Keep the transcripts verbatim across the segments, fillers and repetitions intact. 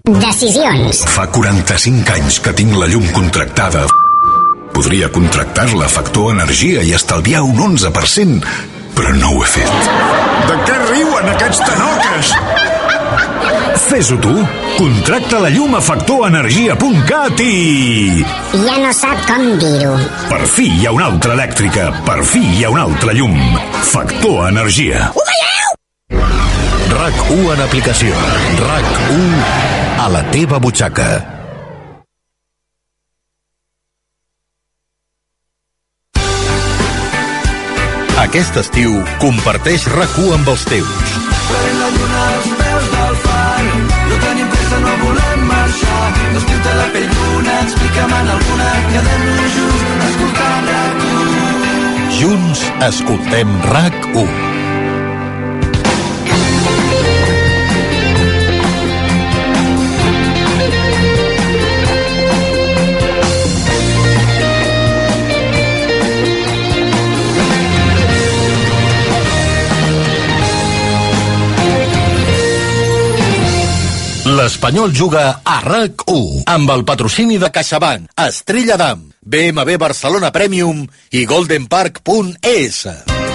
Decisions. Fa quaranta-cinc anys que tinc la llum contractada. Podria contractar-la a Factor Energia i estalviar un onze per cent, però no ho he fet. De què riuen aquests tanoques? Fes-ho tu. Contracta la llum a factor energia punt cat i... Ja no sap com dir-ho. Per fi hi ha una altra elèctrica. Per fi hi ha una altra llum. Factor Energia. Ho veieu? RAC u en aplicació. RAC u a la teva butxaca. Aquest estiu comparteix RAC u amb els teus. Prenent la lluna als peus del far. No tenim pressa, no volem marxar. Descriu-te la pell d'una, explica'm en alguna. Quedem-nos junts escoltant RAC u. Junts escoltem RAC u. L'Espanyol juga a RAC u amb el patrocini de CaixaBank, Estrella d'Am, B M W Barcelona Premium i golden park punt e essa.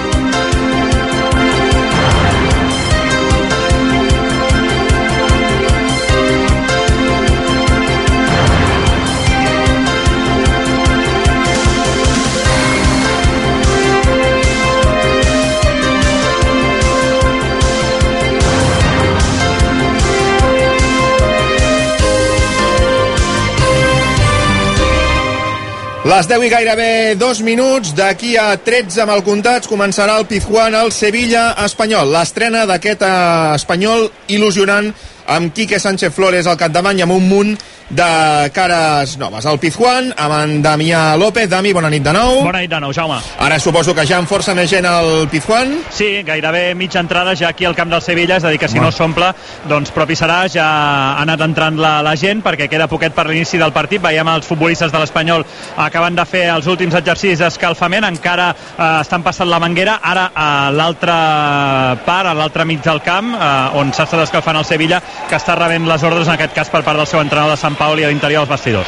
Les deu i gairebé dos minuts, d'aquí a tretze amb el comptats començarà el Pizjuán al Sevilla Espanyol. L'estrena d'aquest espanyol il·lusionant amb Quique Sánchez Flores al capdavant i amb un munt de cares noves. El Pizjuán amb en Damià López. Dami, bona nit de nou. Bona nit de nou, Jaume. Ara suposo que ja amb força més gent al Pizjuán. Sí, gairebé mitja entrada ja aquí al camp del Sevilla, és a dir que si no s'omple, doncs propi serà. Ja ha anat entrant la, la gent perquè queda poquet per l'inici del partit. Veiem els futbolistes de l'Espanyol acaben de fer els últims exercicis d'escalfament, encara eh, estan passant la manguera. Ara a l'altra part, a l'altre mig del camp, eh, on s'ha estat escalfant el Sevilla, que està rebent les ordres, en aquest cas per part del seu entrenador de Sant Paoli a l'interior dels vestidors.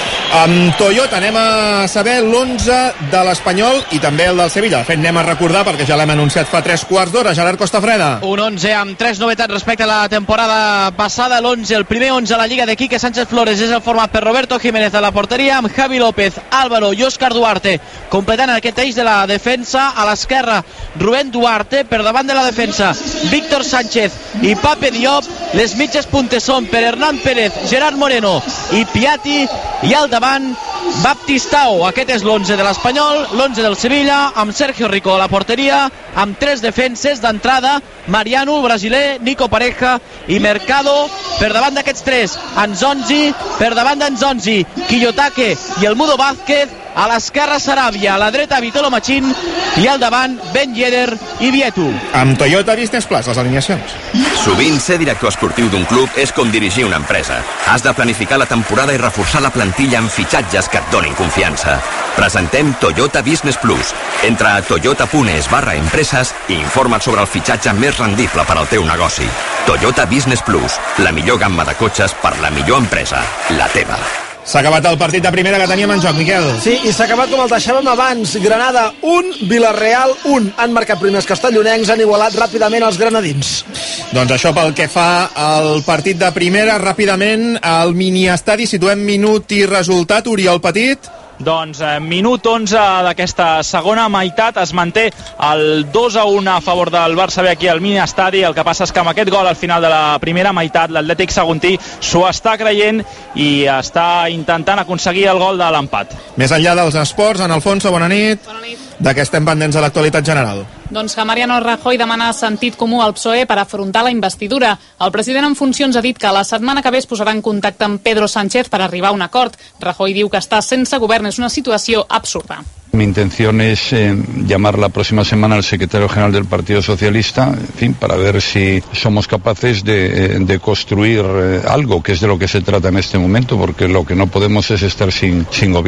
Amb Toyota anem a saber l'onze de l'Espanyol i també el del Sevilla. De fet, anem a recordar, perquè ja l'hem anunciat fa tres quarts d'hora. Gerard Costafreda. Un onze amb tres novetats respecte a la temporada passada. L'onze, el primer onze a la Lliga de Quique Sánchez Flores és el format per Roberto Jiménez a la porteria, amb Javi López, Álvaro i Óscar Duarte completant aquest eix de la defensa. A l'esquerra, Rubén Duarte, per davant de la defensa Víctor Sánchez i Pape Diop. Les mitges puntes són per Hernán Pérez, Gerard Moreno i Piatti, i al davant Baptistao. Aquest és l'onze de l'Espanyol. L'onze del Sevilla amb Sergio Rico a la porteria, amb tres defenses d'entrada: Mariano, el brasiler, Nico Pareja i Mercado. Per davant d'aquests tres, Anzonzi, per davant d'Anzonzi, Quillotake i el Mudo Vázquez. A l'esquerra Sarabia, a la dreta Vitolo Machín i al davant Ben Yedder i Vieto. Amb Toyota Business Plus, les alineacions. Sovint ser director esportiu d'un club és com dirigir una empresa. Has de planificar la temporada i reforçar la plantilla amb fitxatges que et donin confiança. Presentem Toyota Business Plus. Entra a toyota punt es barra empreses i informa't sobre el fitxatge més rendible per al teu negoci. Toyota Business Plus, la millor gamma de cotxes per la millor empresa, la teva. S'ha acabat el partit de primera que teníem en joc, Miquel. Sí, i s'ha acabat com el deixàvem abans. Granada un, Villarreal un. Han marcat primers castellonencs, han igualat ràpidament els granadins. Doncs això pel que fa al partit de primera. Ràpidament, al miniestadi situem minut i resultat. Oriol Petit. Doncs eh, minut onze d'aquesta segona meitat, es manté el dos a un a favor del Barça B aquí al mini estadi. El que passa és que amb aquest gol al final de la primera meitat l'Atlètic Saguntí s'ho està creient i està intentant aconseguir el gol de l'empat. Més enllà dels esports, en Alfonso, bona nit. Bona nit. De què estem pendents de l'actualitat general? Doncs que Mariano Rajoy demana sentit comú al P S O E per afrontar la investidura. El president en funcions ha dit que la setmana que ve es posarà en contacte amb Pedro Sánchez per arribar a un acord. Rajoy diu que estar sense govern és una situació absurda. Mi intención es eh, llamar la próxima semana al secretario general del Partido Socialista, en fin, para ver si somos capaces de, de construir eh, algo, que es de lo que se trata en este momento, porque lo que no podemos es estar sin, sin gobierno.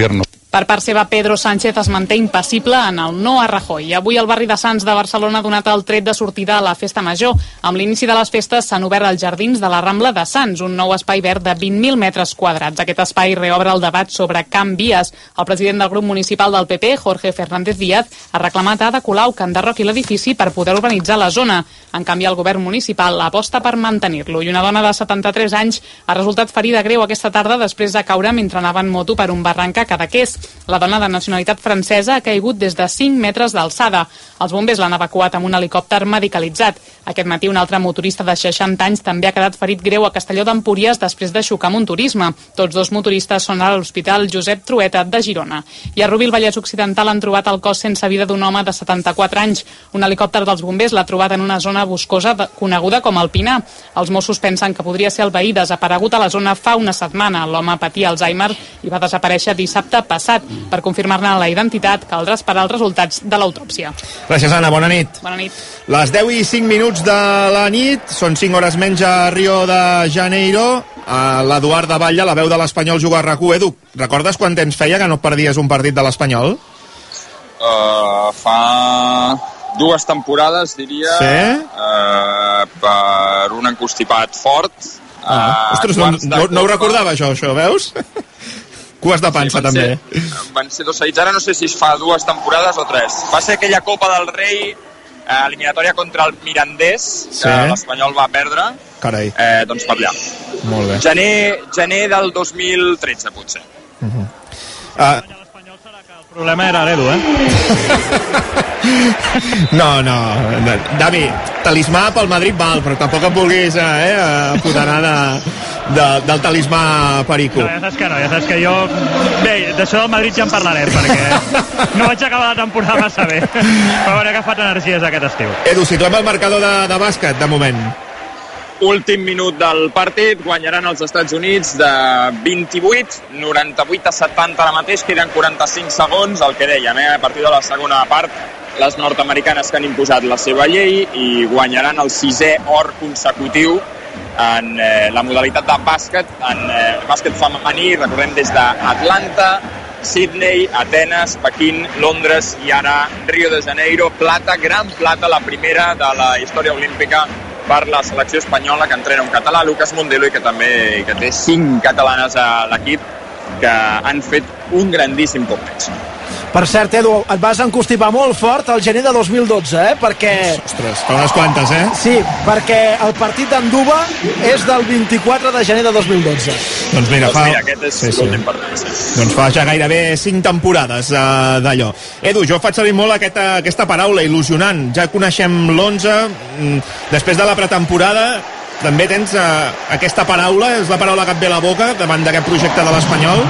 Per part seva, Pedro Sánchez es manté impassible en el no a Rajoy. Avui el barri de Sants de Barcelona ha donat el tret de sortida a la festa major. Amb l'inici de les festes s'han obert els jardins de la Rambla de Sants, un nou espai verd de vint mil metres quadrats. Aquest espai reobre el debat sobre Can Vies. El president del grup municipal del P P, Jorge Fernández Díaz, ha reclamat a Ada Colau que enderroqui l'edifici per poder urbanitzar la zona. En canvi, el govern municipal aposta per mantenir-lo. I una dona de setanta-tres anys ha resultat ferida greu aquesta tarda després de caure mentre anava en moto per un barranc a Cadaqués. La dona de nacionalitat francesa ha caigut des de cinc metres d'alçada. Els bombers l'han evacuat amb un helicòpter medicalitzat. Aquest matí un altre motorista de seixanta anys també ha quedat ferit greu a Castelló d'Empúries després de xocar amb un turisme. Tots dos motoristes són a l'Hospital Josep Trueta de Girona. I a Rubí, al Vallès Occidental, han trobat el cos sense vida d'un home de setanta-quatre anys. Un helicòpter dels bombers l'ha trobat en una zona boscosa de, coneguda com el Pinar. Els Mossos pensen que podria ser el veí desaparegut a la zona fa una setmana. L'home patia Alzheimer i va desaparèixer dissabte passat. Per confirmar-ne la identitat, caldrà esperar els resultats de l'autòpsia. Gràcies, Anna. Bona nit. Bona nit. Les deu i cinc minuts de la nit, són cinc hores menys a Rio de Janeiro. L'Eduard de Batlle, la veu de l'Espanyol, juga a RAC u. Edu, recordes quant temps feia que no perdies un partit de l'Espanyol? Uh, fa dues temporades, diria. Sí? Uh, per un encostipat fort. Ah, uh, ostres, no, no, no ho recordava això, això, veus? Cues de pansa, sí, van també. Ser, van ser dos seguits. Ara no sé si es fa dues temporades o tres. Va ser aquella Copa del Rei, eh, eliminatòria contra el Mirandés, sí, que l'Espanyol va perdre. Carai. Eh, doncs per allà. Molt bé. Gener, gener del dos mil tretze, potser. Uh-huh. Uh, El problema era l'Edu, eh? No, no. Davi, talismà pel Madrid val, però tampoc em vulguis eh, apoderar de, de, del talismà perico. No, ja saps que no, ja saps que jo... Bé, d'això del Madrid ja en parlarem, perquè no vaig acabar la temporada massa bé. Però hauré agafat energies aquest estiu. Edu, situem el marcador de, de bàsquet, de moment. Últim minut del partit, guanyaran els Estats Units de vint-i-vuit, noranta-vuit a setanta ara mateix, queden quaranta-cinc segons, el que dèiem, eh? A partir de la segona part, les nord-americanes que han imposat la seva llei i guanyaran el sisè or consecutiu en eh, la modalitat de bàsquet, en eh, bàsquet femení, recordem des d'Atlanta, Sydney, Atenes, Pequín, Londres i ara Rio de Janeiro, plata, gran plata, la primera de la història olímpica per la selecció espanyola, que entrena un català, Lucas Mondelo, i que també que té cinc catalanes a l'equip que han fet un grandíssim torneig. Per cert, Edu, et vas encostipar molt fort al gener de dos mil dotze, eh? Perquè... Ostres, fa unes quantes, eh? Sí, perquè el partit d'Anduba és del vint-i-quatre de gener de dos mil dotze. Doncs mira, doncs fa... mira, aquest és sí, l'últim sí. partit. Sí. Doncs fa ja gairebé cinc temporades uh, d'allò. Edu, jo faig servir molt aquesta, aquesta paraula, il·lusionant. Ja coneixem l'onze, després de la pretemporada també tens uh, aquesta paraula, és la paraula que et ve a la boca davant d'aquest projecte de l'Espanyol?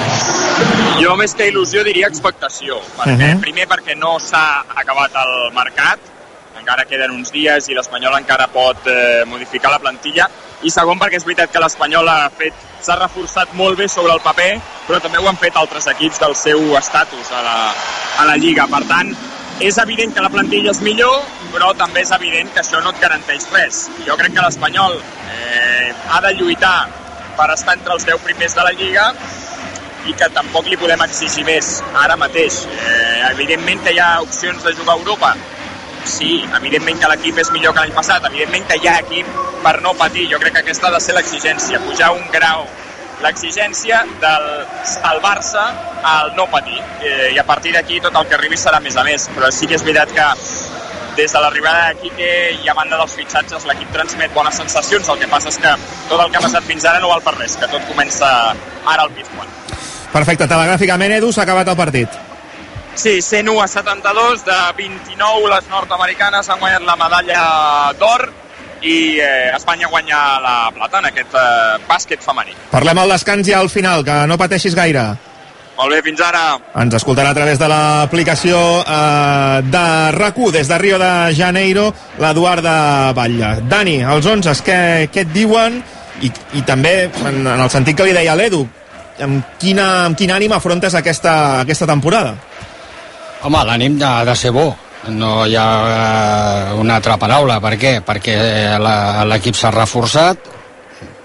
Jo més que il·lusió diria expectació, perquè, uh-huh. primer perquè no s'ha acabat el mercat, encara queden uns dies i l'Espanyol encara pot eh, modificar la plantilla, i segon perquè és veritat que l'Espanyol ha fet, s'ha reforçat molt bé sobre el paper, però també ho han fet altres equips del seu estatus a la, a la Lliga. Per tant, és evident que la plantilla és millor, però també és evident que això no et garanteix res. Jo crec que l'Espanyol eh, ha de lluitar per estar entre els deu primers de la Lliga, i que tampoc li podem exigir més ara mateix. Eh, evidentment que hi ha opcions de jugar a Europa. Sí, evidentment que l'equip és millor que l'any passat, evidentment que hi ha equip per no patir. Jo crec que aquesta ha de ser l'exigència, pujar un grau, l'exigència del salvar-se al no patir. Eh, I a partir d'aquí tot el que arribi serà més a més. Però sí que és veritat que des de l'arribada de Quique i a banda dels fitxatges l'equip transmet bones sensacions. El que passa és que tot el que ha passat fins ara no val per res, que tot comença ara al Pizjuán. Perfecte, telegràficament, Edu, s'ha acabat el partit. Sí, cent u a setanta-dos, de vint-i-nou les nord-americanes han guanyat la medalla d'or i eh, Espanya guanya la plata en aquest eh, bàsquet femení. Parlem al descans ja al final, que no pateixis gaire. Molt bé, fins ara. Ens escoltarà a través de l'aplicació eh, de RAC u des de Rio de Janeiro, l'Eduard de Batlle. Dani, els onzes, què, què et diuen? I, i també, en, en el sentit que li deia l'Edu, amb, quina, amb quin ànim afrontes aquesta, aquesta temporada? Home, l'ànim ha de ser bo. No hi ha una altra paraula. Per què? Perquè l'equip s'ha reforçat,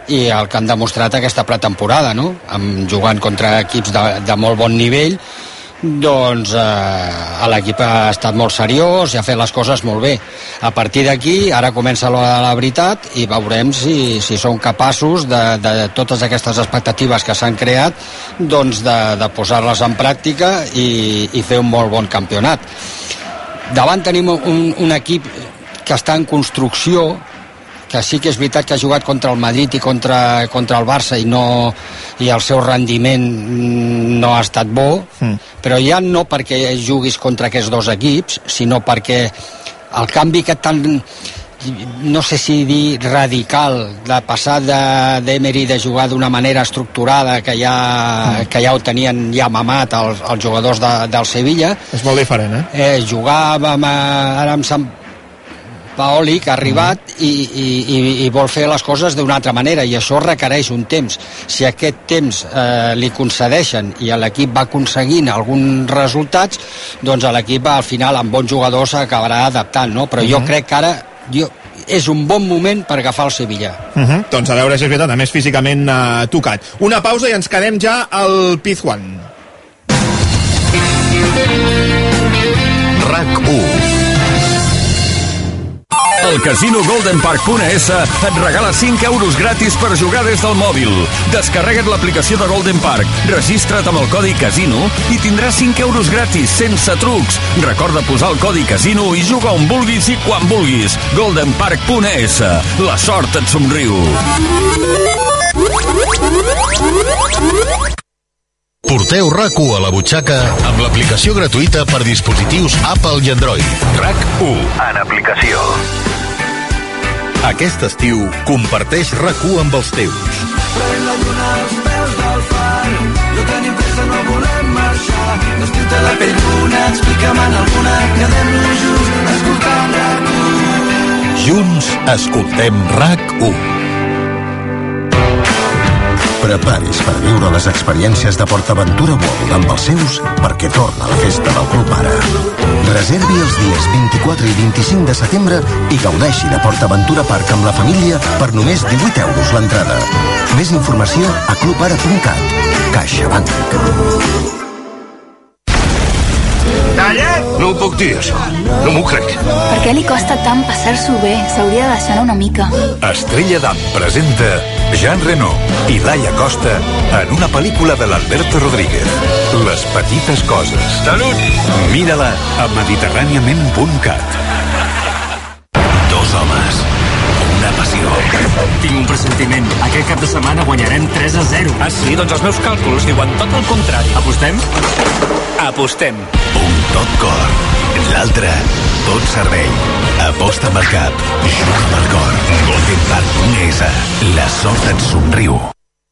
i el que han demostrat aquesta pretemporada, no? Amb, jugant contra equips de, de molt bon nivell, doncs eh, l'equip ha estat molt seriós i ha fet les coses molt bé. A partir d'aquí ara comença la, la veritat i veurem si, si són capaços de, de totes aquestes expectatives que s'han creat, doncs de, de posar-les en pràctica i, i fer un molt bon campionat. Davant tenim un, un equip que està en construcció, que sí que és veritat que ha jugat contra el Madrid i contra, contra el Barça i, no, i el seu rendiment no ha estat bo, mm. però ja no perquè juguis contra aquests dos equips, sinó perquè el canvi que tan, no sé si dir radical, de passar d'Emery de, de jugar d'una manera estructurada que ja, mm. que ja ho tenien ja mamat els, els jugadors de, del Sevilla. És molt diferent, eh? eh jugar amb, ara amb Sant Paoli, que ha arribat i, i, i vol fer les coses d'una altra manera, i això requereix un temps. Si aquest temps eh, li concedeixen i l'equip va aconseguint alguns resultats, doncs l'equip al final amb bons jugadors s'acabarà adaptant, no? Però uh-huh. jo crec que ara jo, és un bon moment per agafar el Sevilla. Uh-huh. Doncs a veure si és veritat, a més físicament uh, tocat. Una pausa i ens quedem ja al Pizjuán. RAC u. El casino golden park punt es et regala cinc euros gratis per jugar des del mòbil. Descarrega't l'aplicació de Golden Park, registra't amb el codi CASINO i tindràs cinc euros gratis, sense trucs. Recorda posar el codi CASINO i juga on vulguis i quan vulguis. golden park punt es. La sort et somriu. Porteu RAC u a la butxaca amb l'aplicació gratuïta per dispositius Apple i Android. RAC u en aplicació. Aquest estiu comparteix RAC u amb els teus. Pren la lluna als peus del far, no tenim pressa, no volem marxar. L'estiu té la pell bruna, explica'm en alguna, quedem-nos junts escoltant RAC u. Junts escoltem RAC u. Preparis per viure les experiències de PortAventura World amb els seus perquè torna la festa del Club Ara. Reservi els dies vint-i-quatre i vint-i-cinc de setembre i gaudeixi de PortAventura Park amb la família per només divuit euros l'entrada. Més informació a club ara punt cat. CaixaBank. Tallet! No ho puc dir, això. No m'ho crec. Per què li costa tant passar-s'ho bé? S'hauria de deixar una mica. Estrella d'Am presenta Jean Reno i Laia Costa en una pel·lícula de l'Alberto Rodríguez. Les petites coses. Salut! Mira-la a mediterràniament punt cat. Dos homes. Una passió. Tinc un pressentiment. Aquest cap de setmana guanyarem tres a zero. Ah, sí? Doncs els meus càlculs diuen tot el contrari. Apostem? Apostem. Un tot cor. L'altre, tot cervell. Aposta amb el cap. Juga amb el cor. golden park punt es. La sort et somriu.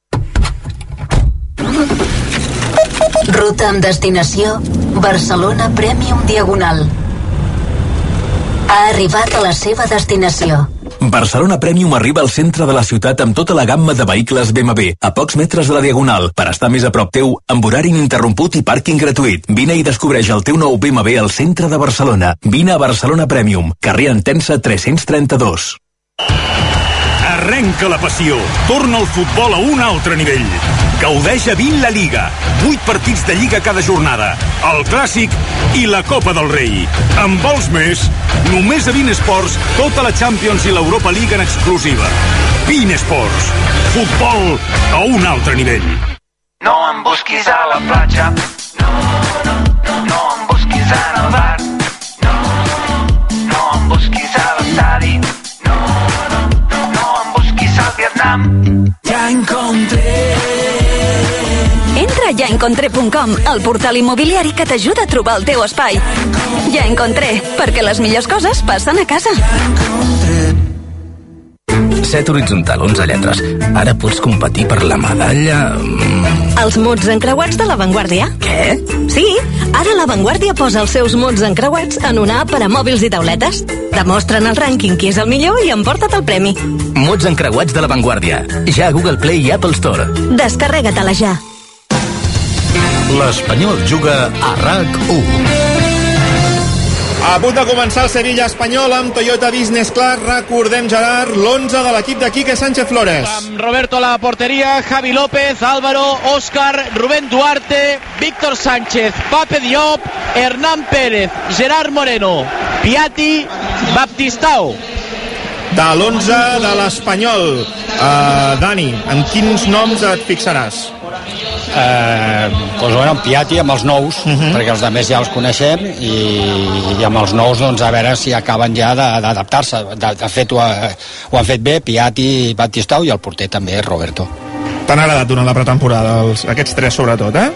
Ruta amb destinació Barcelona Premium Diagonal. Ha arribat a la seva destinació. Barcelona Premium arriba al centre de la ciutat amb tota la gamma de vehicles B M W, a pocs metres de la Diagonal, per estar més a prop teu, amb horari ininterromput i pàrquing gratuït. Vine i descobreix el teu nou B M W al centre de Barcelona. Vine a Barcelona Premium, carrer Entença tres-cents trenta-dos. Arrenca la passió. Torna el futbol a un altre nivell. Gaudeix a vint la Lliga. vuit partits de Lliga cada jornada. El Clàssic i la Copa del Rei. En vols més? Només a vint Esports, tota la Champions i l'Europa League en exclusiva. vint Esports. Futbol a un altre nivell. No em busquis a la platja. No, no, no, no em busquis en el bar. No, no em busquis a l'estadi. Ja encontré. Entra a ja encontré punt com, el portal immobiliari que t'ajuda a trobar el teu espai. Ja encontré, perquè les millors coses passen a casa. set horitzontal, onze lletres. Ara pots competir per la medalla... Els mots encreuats de La Vanguardia. Què? Sí, ara La Vanguardia posa els seus mots encreuats en una app per a mòbils i tauletes. Demostren el rànquing qui és el millor i emporta't el premi. Mots encreuats de La Vanguardia. Ja a Google Play i Apple Store. Descarrega-te-la ja. L'Espanyol juga a RAC u. A punt de començar el Sevilla-Espanyol amb Toyota Business Class. Recordem, Gerard, l'onze de l'equip de Quique Sánchez Flores. Amb Roberto a la porteria, Javi López, Álvaro, Óscar, Rubén Duarte, Víctor Sánchez, Pape Diop, Hernán Pérez, Gerard Moreno, Piatti, Baptistao. De l'onze de l'Espanyol, uh, Dani, amb quins noms et fixaràs? Eh, doncs bueno, en Piatti amb els nous, uh -huh. perquè els altres ja els coneixem, i, i amb els nous doncs a veure si acaben ja d'adaptar-se. De, de fet ho, ha, ho han fet bé Piatti, Baptistao, i el porter també Roberto. T'han agradat durant la pretemporada els, aquests tres sobretot, eh?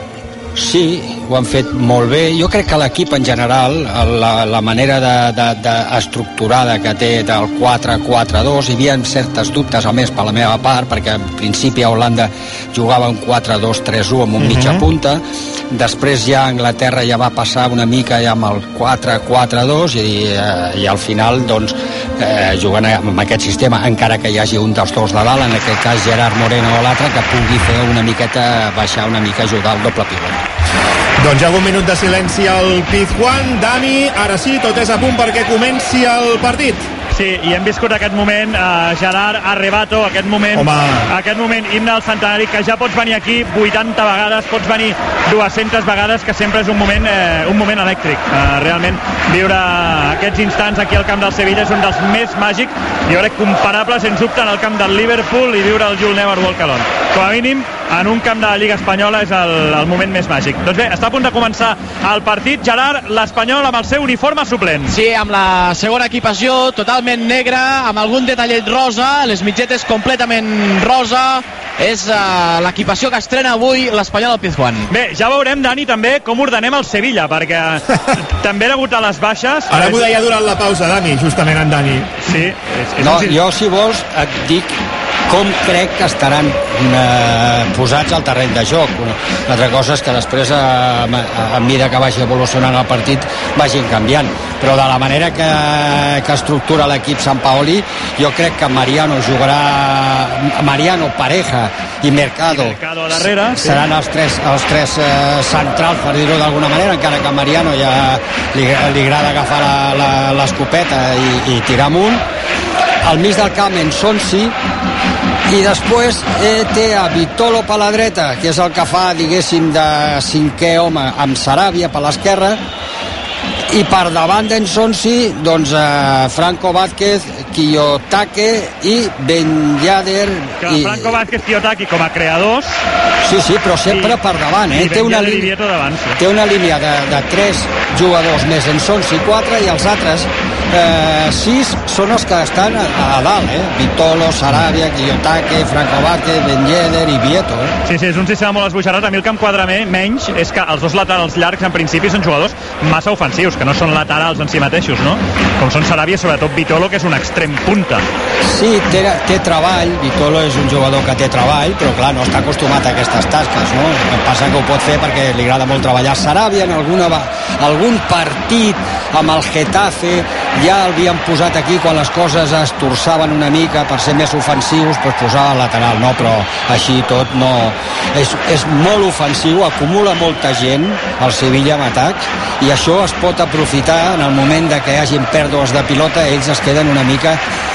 Sí, ho han fet molt bé. Jo crec que l'equip en general, la, la manera de, de, de estructurada que té del quatre quatre dos, hi havia certes dubtes, a més per la meva part, perquè en principi a Holanda jugava un quatre dos tres u amb un uh -huh. mitja punta. Després ja a Anglaterra ja va passar una mica ja amb el quatre quatre dos, i, eh, i al final doncs eh, jugant amb aquest sistema, encara que hi hagi un dels dos de dalt, en aquest cas Gerard Moreno o l'altre, que pugui fer una miqueta, baixar una mica, ajudar el doble pivot. Doncs ja un minut de silenci al Pizjuán. Dani, ara sí, tot és a punt perquè comenci el partit. Sí, i hem viscut aquest moment, uh, Gerard Arrebato, aquest moment, Home. aquest moment himne al centenari, que ja pots venir aquí vuitanta vegades, pots venir dues-centes vegades, que sempre és un moment, eh, un moment elèctric. Uh, realment, viure aquests instants aquí al camp del Sevilla és un dels més màgics, jo crec comparable, sens dubte, en el camp del Liverpool, i viure el You'll Never Walk Alone. Com a mínim, en un camp de la Lliga Espanyola és el, el moment més màgic. Doncs bé, està a punt de començar el partit. Gerard, l'Espanyol amb el seu uniforme suplent. Sí, amb la segona equipació, totalment negra, amb algun detallet rosa, les mitgetes completament rosa. És uh, l'equipació que estrena avui l'Espanyol al Pizjuán. Bé, ja veurem, Dani, també com ordenem el Sevilla, perquè també ha hagut a les baixes. Ara m'ho deia durant la pausa, Dani, justament en Dani. Sí. És, és no, un... jo, si vols, et dic com crec que estaran eh, posats al terreny de joc. Una, una altra cosa és que després, a, a, a mesura que vagi evolucionant el partit, vagin canviant. Però de la manera que, que estructura l'equip Sampaoli, jo crec que Mariano jugarà... Mariano, Pareja i Mercado, I Mercado darrere, seran sí. els tres, els tres eh, centrals, per dir-ho d'alguna manera, encara que a Mariano ja li, li agrada agafar l'escopeta i, i tirar amunt. Al mig del camp en Sonsi, i després eh, té a Vitolo per la dreta, que és el que fa, diguéssim, de cinquè home, amb Sarabia per l'esquerra, i per davant d'en Sonsi, doncs eh, Franco Vázquez, Kiyotake i Ben Yedder. Que i... Franco Vázquez, Kiyotake com a creadors. Sí, sí, però sempre I, per davant, eh? Té una, línia, davant, sí. té una línia de, de tres jugadors més en Sonsi, quatre, i els altres eh, sis són els que estan a, a dalt, eh? Vitolo, Sarabia, Kiyotake, Franco Vázquez, Ben Yedder i Vieto, eh? Sí, sí, és un sistema molt esbojarrat. A mi el que em quadra menys és que els dos laterals llargs en principi són jugadors massa ofensius, que no són laterals en si mateixos, no? Com són Sarabia, sobretot Vitolo, que és un extrem punta. Sí, té, té treball, Vitolo és un jugador que té treball, però clar, no està acostumat a aquestes tasques, no? El que passa que ho pot fer perquè li agrada molt treballar. Sarabia en alguna, algun partit amb el Getafe ja l'havien posat aquí quan les coses es torçaven una mica per ser més ofensius, doncs posava el lateral, no? Però així tot no... És, és molt ofensiu, acumula molta gent el Sevilla en atac, i això es pot aprofitar en el moment de que hi hagin pèrdues de pilota, ells es queden una mica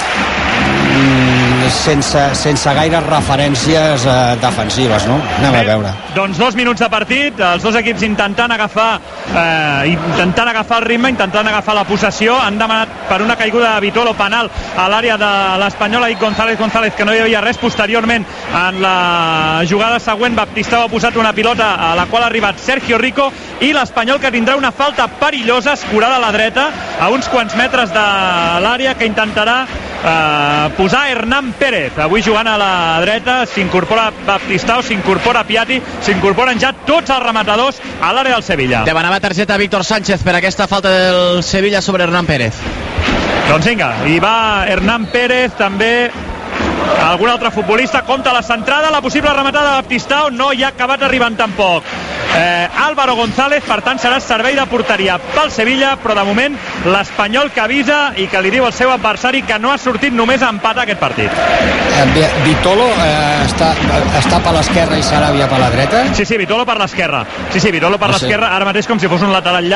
mm, sense, sense gaires referències eh, defensives, no? Anem Bé, a veure. Doncs dos minuts de partit, els dos equips intentant agafar eh, intentant agafar el ritme, intentant agafar la possessió. Han demanat per una caiguda de Vitolo penal a l'àrea de l'Espanyol, i González González, que no hi havia res. Posteriorment, en la jugada següent, Baptistao ha posat una pilota a la qual ha arribat Sergio Rico, i l'Espanyol que tindrà una falta perillosa escurada a la dreta a uns quants metres de l'àrea, que intentarà eh, posar Hernán Pérez. Avui jugant a la dreta, s'incorpora Baptistao, s'incorpora Piatti, s'incorporen ja tots els rematadors a l'àrea del Sevilla. Demanava targeta Víctor Sánchez per aquesta falta del Sevilla sobre Hernán Pérez. Doncs vinga, hi va Hernán Pérez, també algun altre futbolista. Compta la centrada, la possible rematada de Baptistao, no hi ha acabat arribant tampoc eh, Álvaro González, per tant serà servei de porteria pel Sevilla, però de moment l'Espanyol que avisa i que li diu al seu adversari que no ha sortit només a empatar aquest partit. eh, Vitolo eh, està, està per l'esquerra i Sarabia per la dreta? Sí, sí, Vitolo per l'esquerra. Sí, sí, Vitolo per no sé. l'esquerra, ara mateix com si fos un lateral llarg,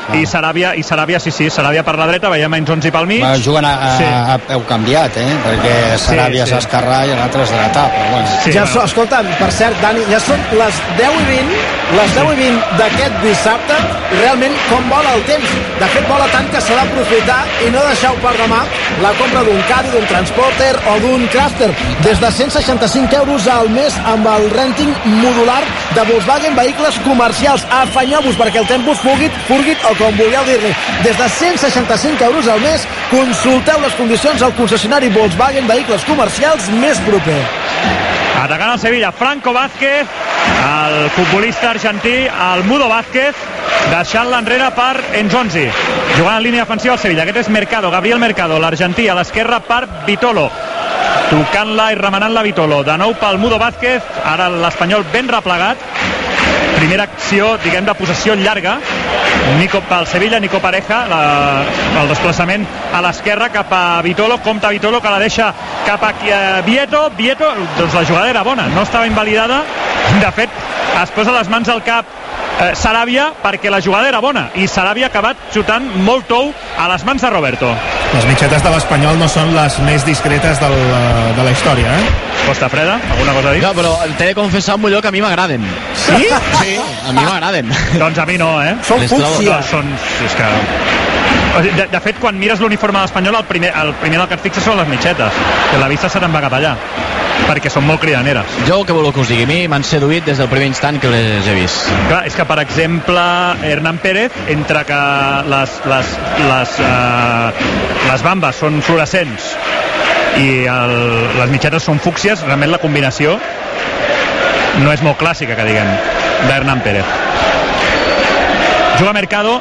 ah. i Saràbia, i Saràbia, sí, sí, Saràbia per la dreta, veiem Enzonzi pel mig. Va, juguen a, a, sí. a peu canviat, eh? Perquè Saràbia sí, sí. és esquerrà i l'altre és dretà, però bueno. Sí, ja so, escolta, per cert, Dani, ja són les deu i vint, les deu i vint d'aquest dissabte, i realment com vola el temps. De fet, vola tant que s'ha d'aprofitar i no deixeu per demà la compra d'un Caddy, d'un Transporter o d'un Crafter. Des de cent seixanta-cinc euros al mes amb el renting modular de Volkswagen Vehicles Comercials. Afanyeu-vos perquè el temps us fugit, furguit o com vulgueu dir-li. Des de cent seixanta-cinc euros al mes, consulteu les condicions al concessionari Volkswagen Vehicles Comercials més proper. Atacant el Sevilla, Franco Vázquez, el futbolista argentí, el Mudo Vázquez, deixant-la enrere per Enzonzi. Jugant en línia defensiva el Sevilla. Aquest és Mercado, Gabriel Mercado, l'argentí, a l'esquerra per Vitolo. Tocant-la i remenant-la Vitolo. De nou pel Mudo Vázquez, ara l'Espanyol ben replegat. Primera acció, diguem, de possessió llarga. Nico pel Sevilla, Nico Pareja, la, el desplaçament a l'esquerra cap a Vitolo, compta Vitolo que la deixa cap a Vieto, Vieto, doncs la jugada era bona, no estava invalidada, de fet es posa les mans al cap eh, Saràbia perquè la jugada era bona i Saràbia ha acabat xutant molt tou a les mans de Roberto. Les mitgetes de l'Espanyol no són les més discretes del, de la història, eh? Costa Freda, alguna cosa a dir? No, però t'he de confessar, Molló, que a mi m'agraden. Sí? Sí, a mi m'agraden. Doncs a mi no, eh? Són fúcsia. No, són... És que... De, de fet, quan mires l'uniforme de l'Espanyol, el primer, el primer del que et fixes són les mitgetes, que la vista se te'n va cap allà, perquè són molt cridaneres. Jo, què voleu que us digui? A mi m'han seduït des del primer instant que les he vist. Clar, és que, per exemple, Hernán Pérez, entre que les, les, les, uh, les bambes són fluorescents i el, les mitgetes són fúcsies, realment la combinació no és molt clàssica, que diguem, d'Hernán Pérez. Juga Mercado,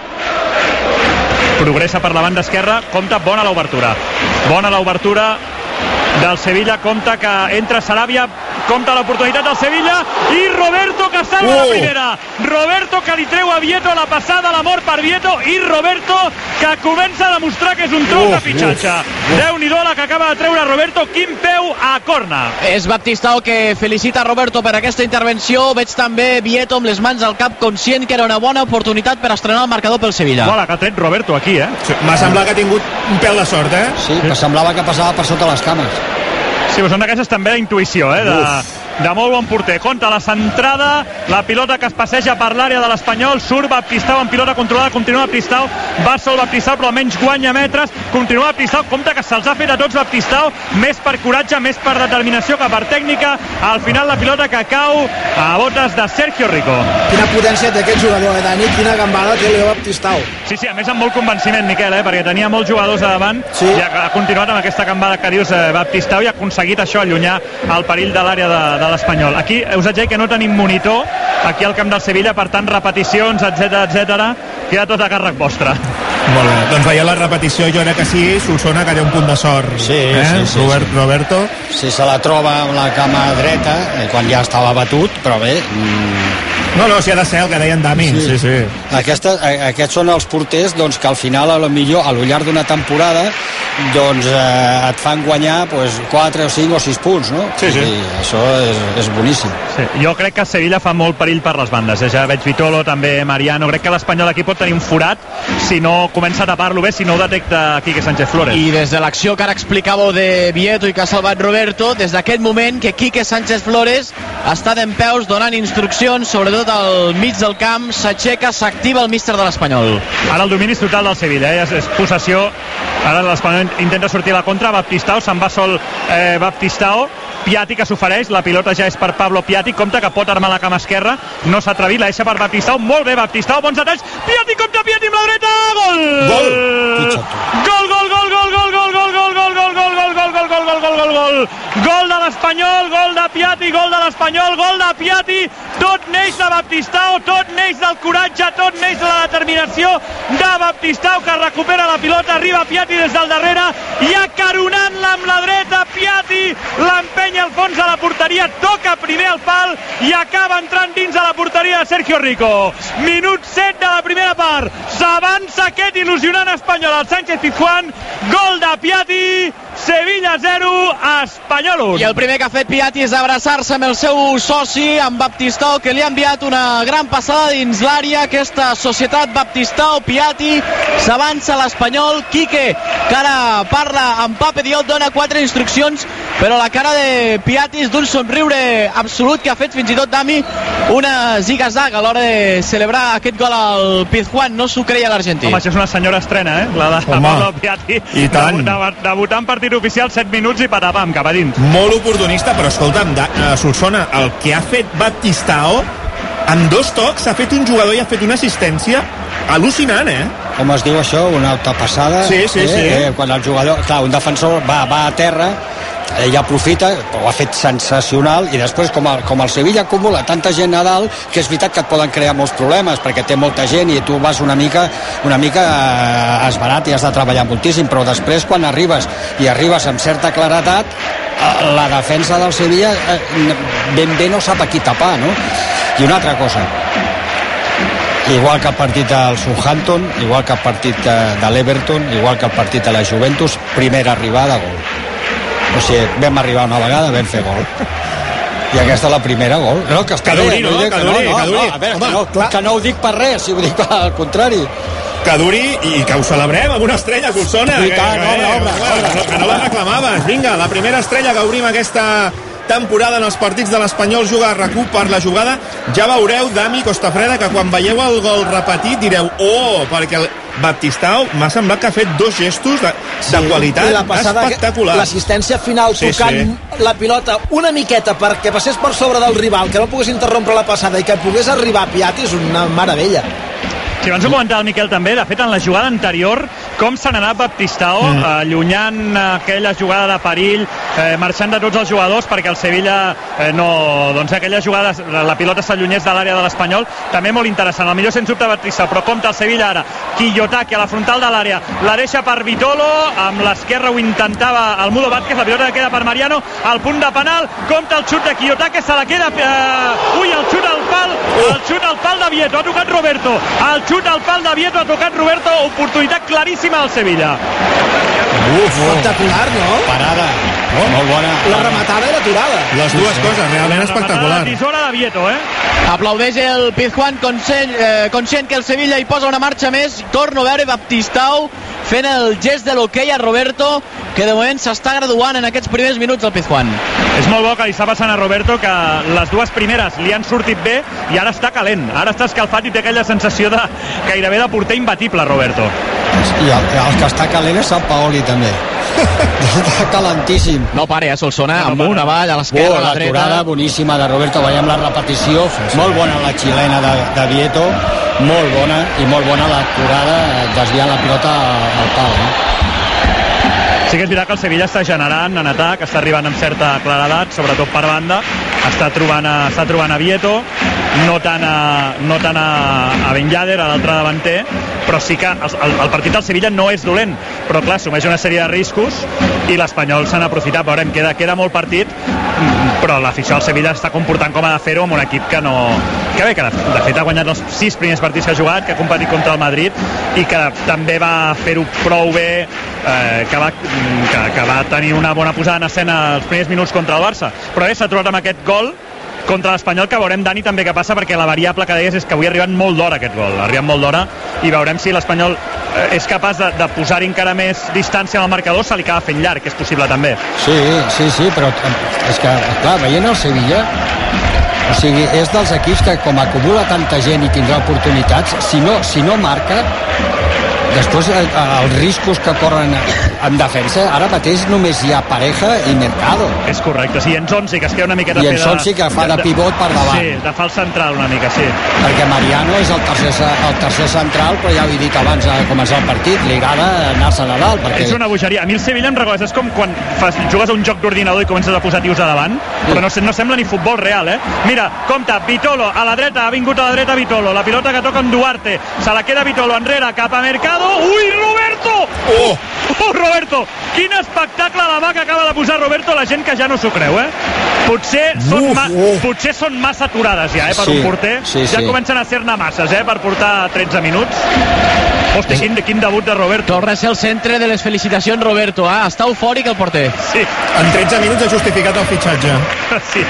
progressa per la banda esquerra, compta, bona l'obertura. Bona l'obertura del Sevilla, compta que entra Saràbia, compta l'oportunitat del Sevilla i Roberto que salva uh. la primera. Roberto que li treu a Vieto la passada, l'amor per Vieto, i Roberto que comença a demostrar que és un tros uh, de fitxatge. Uh, uh. Déu-n'hi-do la que acaba de treure Roberto, quin peu a corna. És Baptistao que felicita Roberto per aquesta intervenció. Veig també Vieto amb les mans al cap, conscient que era una bona oportunitat per estrenar el marcador pel Sevilla. Bona que ha tret Roberto aquí, eh? Sí, m'ha semblat que ha tingut un pèl de sort, eh? Sí, que semblava que passava per sota les cames. Sí, però són d'aquestes també d'intuïció, eh? De, de molt bon porter. Compta la centrada, la pilota que es passeja per l'àrea de l'Espanyol, surt Baptistao amb pilota controlada, continua Baptistao, va sol Baptistao, però almenys guanya metres, continua Baptistao, compta que se'ls ha fet a tots Baptistao, més per coratge, més per determinació que per tècnica. Al final la pilota que cau a botes de Sergio Rico. Quina potència té aquest jugador, eh, Dani? Quina gambada té Leo Baptistao. Sí, sí, a més amb molt convenciment, Miquel, eh, perquè tenia molts jugadors a davant, sí. I ha, ha continuat amb aquesta gambada que dius eh, Baptistao i ha aconseguit això, allunyar el perill de l'àrea de, de l'Espanyol. Aquí us haig de dir que no tenim monitor aquí al camp del Sevilla, per tant repeticions, etcètera, etcètera, queda tot a càrrec vostre. Molt bé, doncs veia la repetició, jo crec que sí, Solsona, que té un punt de sort. Sí, eh? sí, sí, Robert, sí. Roberto. Sí, se la troba amb la cama dreta, eh, quan ja estava batut, però bé... Mm... No, no, si ha de ser el que deien Dami. Sí, sí. sí. Aquesta, aquests són els porters doncs, que al final, a lo millor, a lo llarg d'una temporada, doncs eh, et fan guanyar pues, quatre o cinc o sis punts, no? Sí, sí. I això és, és boníssim. Sí, jo crec que Sevilla fa molt perill per les bandes. Eh? Ja veig Vitolo, també Mariano. Crec que l'Espanyol aquí pot tenir un forat si no comença a tapar-lo bé, si no ho detecta Quique Sánchez Flores. I des de l'acció que ara explicàveu de Vieto i que ha salvat Roberto, des d'aquest moment que Quique Sánchez Flores està dempeus donant instruccions, sobretot al mig del camp, s'aixeca, s'activa el míster de l'Espanyol. Ara el domini és total del Sevilla, eh? és, és possessió. Ara l'Espanyol intenta sortir a la contra, Baptistao, se'n va sol eh, Baptistao, Piatti que s'ofereix, la pilota ja és per Pablo Piatti, compta que pot armar la cama esquerra, no s'ha atrevit, la deixa per Baptistao, molt bé Baptistao, bons detalls, Piatti, compta Piatti amb la dreta, gol! Gol! Gol, gol, gol, gol, gol, gol, gol, gol, gol, gol, gol, gol, gol, gol, gol, gol, gol, gol, gol, gol de l'Espanyol, gol de Piatti, gol de l'Espanyol, gol de Piatti, tot neix de Baptistao, tot neix del coratge, tot neix de la determinació de Baptistao, que recupera la pilota, arriba Piatti des del darrere, i acaronant-la amb la dreta, Piatti l'empeny al fons de la porteria, toca primer el pal i acaba entrant dins de la porteria de Sergio Rico. Minut set de la primera part, s'avança aquest il·lusionant Espanyol al Sánchez Pizjuán, gol de Piatti, Sevilla zero, Espanyol un. I el primer que ha fet Piatti és abraçar-se amb el seu soci, amb Baptistao, que li ha enviat una gran passada dins l'àrea. Aquesta societat Baptistao, Piatti, s'avança l'Espanyol. Quique, que ara parla amb Pape Diop, dona quatre instruccions, però la cara de Piatti és d'un somriure absolut, que ha fet fins i tot Dami una ziga-zaga a l'hora de celebrar aquest gol al Pizjuán. No s'ho creia l'argentí. Home, això és una senyora estrena, eh? La de Pablo Piatti. I tant. Debutant partit oficial, set minuts i patapam, cap a dins. Molt oportunista, però escolta'm, de, uh, Solsona, el que ha fet Baptistao, amb dos tocs ha fet un jugador i ha fet una assistència al·lucinant, eh? Com es diu això? Una autopassada? Sí, sí, eh? sí. Eh, quan el jugador, clar, un defensor va, va a terra, ell aprofita, ho ha fet sensacional, i després com el, com el Sevilla acumula tanta gent a dalt, que és veritat que et poden crear molts problemes, perquè té molta gent i tu vas una mica una mica eh, esbarat i has de treballar moltíssim, però després quan arribes i arribes amb certa claretat, eh, la defensa del Sevilla eh, ben bé no sap a qui tapar, no? I una altra cosa, igual que el partit del Southampton, igual que el partit de, de l'Everton, igual que el partit de la Juventus, primera arribada, gol. O sigui, vam arribar una vegada, vam fer gol. I aquesta és la primera gol. No, que està que duri, no? no, Que duri, no, que duri. No, a veure, que, no, clar. que no ho dic per res, si ho dic al contrari. Que duri i que ho celebrem amb una estrella, Solsona. I tant, que, obre, obre, que, obre. que no la reclamaves. Vinga, la primera estrella que obrim aquesta temporada en els partits de l'Espanyol juga a RAC1 per la jugada. Ja veureu, Dami, Costafreda, que quan veieu el gol repetit direu oh, perquè el Baptistao m'ha semblat que ha fet dos gestos de, sí, de qualitat la passada, espectacular. L'assistència final sí, tocant sí. la pilota una miqueta perquè passés per sobre del rival, que no pogués interrompre la passada i que pogués arribar a Piatti és una meravella. Si abans ho comentava el Miquel també, de fet en la jugada anterior com se n'ha anat Baptistao, mm. allunyant aquella jugada de perill, eh, marxant de tots els jugadors perquè el Sevilla eh, no, doncs aquella jugada, la pilota s'allunyés de l'àrea de l'Espanyol, també molt interessant, el millor sens dubte Baptistao, però compta el Sevilla ara, Quillotaki a la frontal de l'àrea, la deixa per Vitolo, amb l'esquerra ho intentava el Mudo Vázquez, la pilota que queda per Mariano, al punt de penal, compta el xut de Quillotaki, se la queda, eh, ui, el xut al pal, el xut al pal de Vieto, ha tocat Roberto, el xut al pal de Vieto, ha tocat Roberto, oportunitat claríssima al Sevilla. Uf, espectacular, no? Parada, oh, molt bona. La rematada i l'aturada. Les dues sí, coses, realment espectacular. La tisora de Vieto, eh? Aplaudeix el Pizjuán, conscient, eh, conscient que el Sevilla hi posa una marxa més. Torno a veure Baptistao fent el gest de l'hoquei a Roberto, que de moment s'està graduant en aquests primers minuts del Pizjuán. És molt bo que li està passant a Roberto, que les dues primeres li han sortit bé i ara està calent, ara està escalfat i té aquella sensació de gairebé de porter imbatible, Roberto. I el, el que està calent és Sant Paoli també. Està calentíssim. No pare, a Solsona, no, amunt, avall, a l'esquerra, oh, a la dreta. L'aturada boníssima de Roberto, veiem la repetició, sí, sí. Molt bona la xilena de, de Vieto, molt bona, i molt bona l'aturada desviant la pilota al pal, no? Sí que és veritat que el Sevilla està generant en atac, està arribant amb certa claredat, sobretot per banda, està trobant a, està trobant a Vieto, no tant a, no tant a, a Ben Yedder, a l'altre davanter, però sí que el, el, el partit del Sevilla no és dolent, però clar, assumeix una sèrie de riscos i l'Espanyol s'han aprofitat, veurem, queda, queda molt partit, però l'afició del Sevilla està comportant com ha de fer-ho amb un equip que no... que bé, que de, de fet ha guanyat els sis primers partits que ha jugat, que ha competit contra el Madrid i que també va fer-ho prou bé, eh, que, va, que, que va tenir una bona posada en escena els primers minuts contra el Barça, però bé, s'ha trobat amb aquest gol contra l'Espanyol, que veurem, Dani, també què passa, perquè la variable que deies és que avui ha arribat molt d'hora aquest gol, ha arribat molt d'hora i veurem si l'Espanyol eh, és capaç de, de posar-hi encara més distància amb el marcador, se li acaba fent llarg, que és possible també. Sí, sí, sí, però és que, clar, veient el Sevilla, o sigui, és dels equips que com acumula tanta gent i tindrà oportunitats, si no, si no marca, després els riscos que corren en defensa, ara mateix només hi ha Pareja i Mercado. És correcte, sí, en Sonsi, que es queda una miqueta... I en Sonsi, que fa de pivot per davant. Sí, de fals central una mica, sí. Perquè Mariano és el tercer, el tercer central, però ja ho he dit abans de començar el partit, li agrada anar-se a dalt. Perquè... És una bogeria. A mi el Sevilla em recorda, és com quan fas, jugues a un joc d'ordinador i comences a posar tios a davant, sí. Però no, no sembla ni futbol real, eh? Mira, compta, Vitolo, a la dreta, ha vingut a la dreta Vitolo, la pilota que toca en Duarte, se la queda Vitolo enrere, cap a Mercado, ui, Roberto! Oh! Oh, Roberto! Quin espectacle a la mà que acaba de posar Roberto, la gent que ja no s'ho creu, eh? Potser són, ma potser són massa aturades ja, eh, per sí, un porter. Sí, ja sí. Comencen a ser-ne masses, eh, per portar tretze minuts. Hosti, quin, quin debut de Roberto. Torna a ser el centre de les felicitacions, Roberto. Eh? Està eufòric el porter. Sí. En tretze minuts ha justificat el fitxatge. Sí.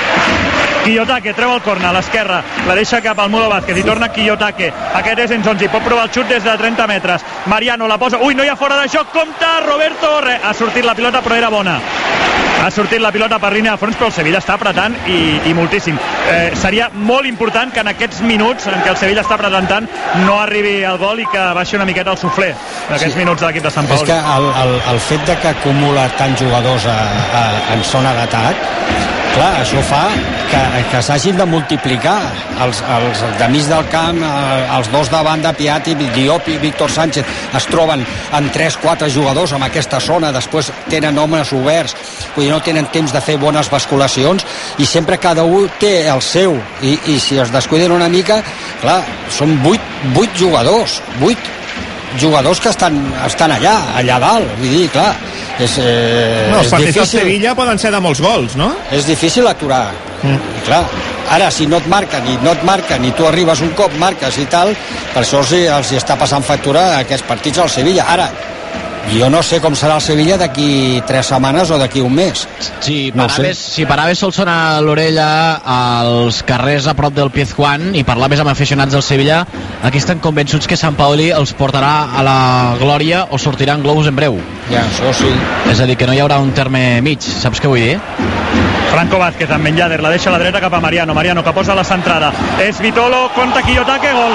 Kiyotake treu el corna a l'esquerra, la deixa cap al Mudo Vázquez i torna Kiyotake. Aquest és Enzonzi, pot provar el xut des de trenta metres. Mariano la posa, ui, no hi ha fora de joc, compta Roberto, re, ha sortit la pilota però era bona. Ha sortit la pilota per línia de fons, però el Sevilla està apretant i, i moltíssim. Eh, seria molt important que en aquests minuts en què el Sevilla està apretant tant no arribi el gol i que baixi una miqueta el suflé d'aquests sí. minuts de l'equip de Sant Paoli. És que el, el, el fet de que acumula tants jugadors a, a, en zona d'atac, clar, això fa que, que s'hagin de multiplicar els, els de mig del camp, els dos de banda, Piatti, Diop i Víctor Sánchez, es troben en tres quatre jugadors en aquesta zona, després tenen homes oberts, vull dir, no tenen temps de fer bones basculacions i sempre cada un té el seu i, i si es descuiden una mica, clar, són vuit, vuit jugadors, vuit jugadors que estan, estan allà, allà dalt, vull dir, clar, és, eh, no, els és partits difícil. del Sevilla poden ser de molts gols, no? És difícil aturar, mm. I clar, ara si no et marquen i no et marquen i tu arribes un cop, marques i tal, per això els, els està passant factura aquests partits al Sevilla. Ara, jo no sé com serà el Sevilla d'aquí tres setmanes o d'aquí un mes. Si paraves, no si paraves Solsona a l'orella als carrers a prop del Pizjuán i parlaves amb aficionats del Sevilla, aquí estan convençuts que Sant Paoli els portarà a la glòria o sortiran globus en breu. Ja, això sí. És a dir, que no hi haurà un terme mig, saps què vull dir? Franco Vázquez amb Ben Yedder, la deixa a la dreta cap a Mariano, Mariano que posa la centrada, és Vitolo, compta Kiyotake, gol.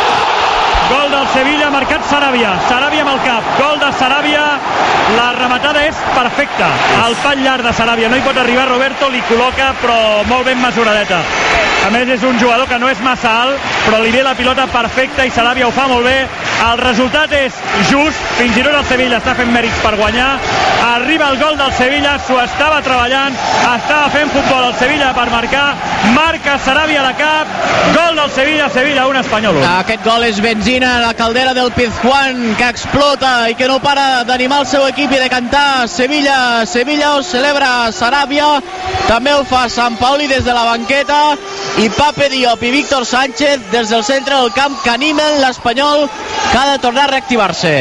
Gol del Sevilla, marcat Sarabia. Sarabia amb el cap, gol de Sarabia. La rematada és perfecta. El pal llarg de Sarabia, no hi pot arribar Roberto, li col·loca, però molt ben mesuradeta. A més és un jugador que no és massa alt, però li ve la pilota perfecta i Sarabia ho fa molt bé. El resultat és just, fins i tot el Sevilla està fent mèrits per guanyar. Arriba el gol del Sevilla, s'ho estava treballant, estava fent futbol el Sevilla per marcar, marca Sarabia de cap, gol del Sevilla, Sevilla un, Espanyol un. Aquest gol és benzina a la caldera del Pizjuán, que explota i que no para d'animar el seu equip i de cantar Sevilla, Sevilla ho celebra Sarabia, també ho fa Sant Paoli des de la banqueta i Pape Diop i Víctor Sánchez des del centre del camp que animen l'Espanyol que ha de tornar a reactivar-se.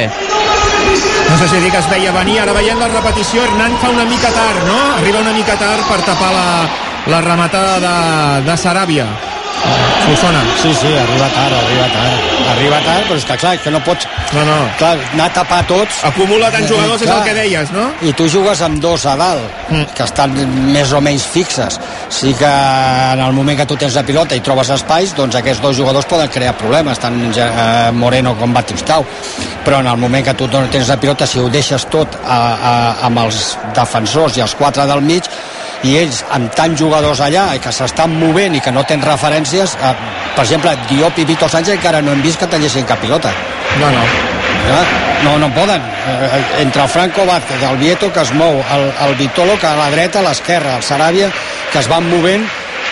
No sé si dir que es veia venir, ara veient la repetició Hernán fa una mica tard, no? Arriba una mica tard per tapar la, la rematada de, de Sarabia. Solsona. Sí, sí, arriba tard, arriba tard. Arriba tard, però és que clar, que no pots... No, no. Clar, anar a tapar tots... Acumula tants jugadors, clar, és el que deies, no? I tu jugues amb dos a dalt, mm. que estan més o menys fixes. Sí que en el moment que tu tens la pilota i trobes espais, doncs aquests dos jugadors poden crear problemes, tant eh, Moreno com Batistau. Però en el moment que tu tens la pilota, si ho deixes tot a, a, amb els defensors i els quatre del mig, i ells amb tants jugadors allà i que s'estan movent i que no tens referències, eh, per exemple Diop i Víctor Sánchez encara no hem vist que tallessin cap pilota. No, no. Eh? No, no poden. Eh, entre el Franco Vázquez, el Vieto que es mou, el, el Vitolo que a la dreta, a l'esquerra, el Sarabia que es van movent,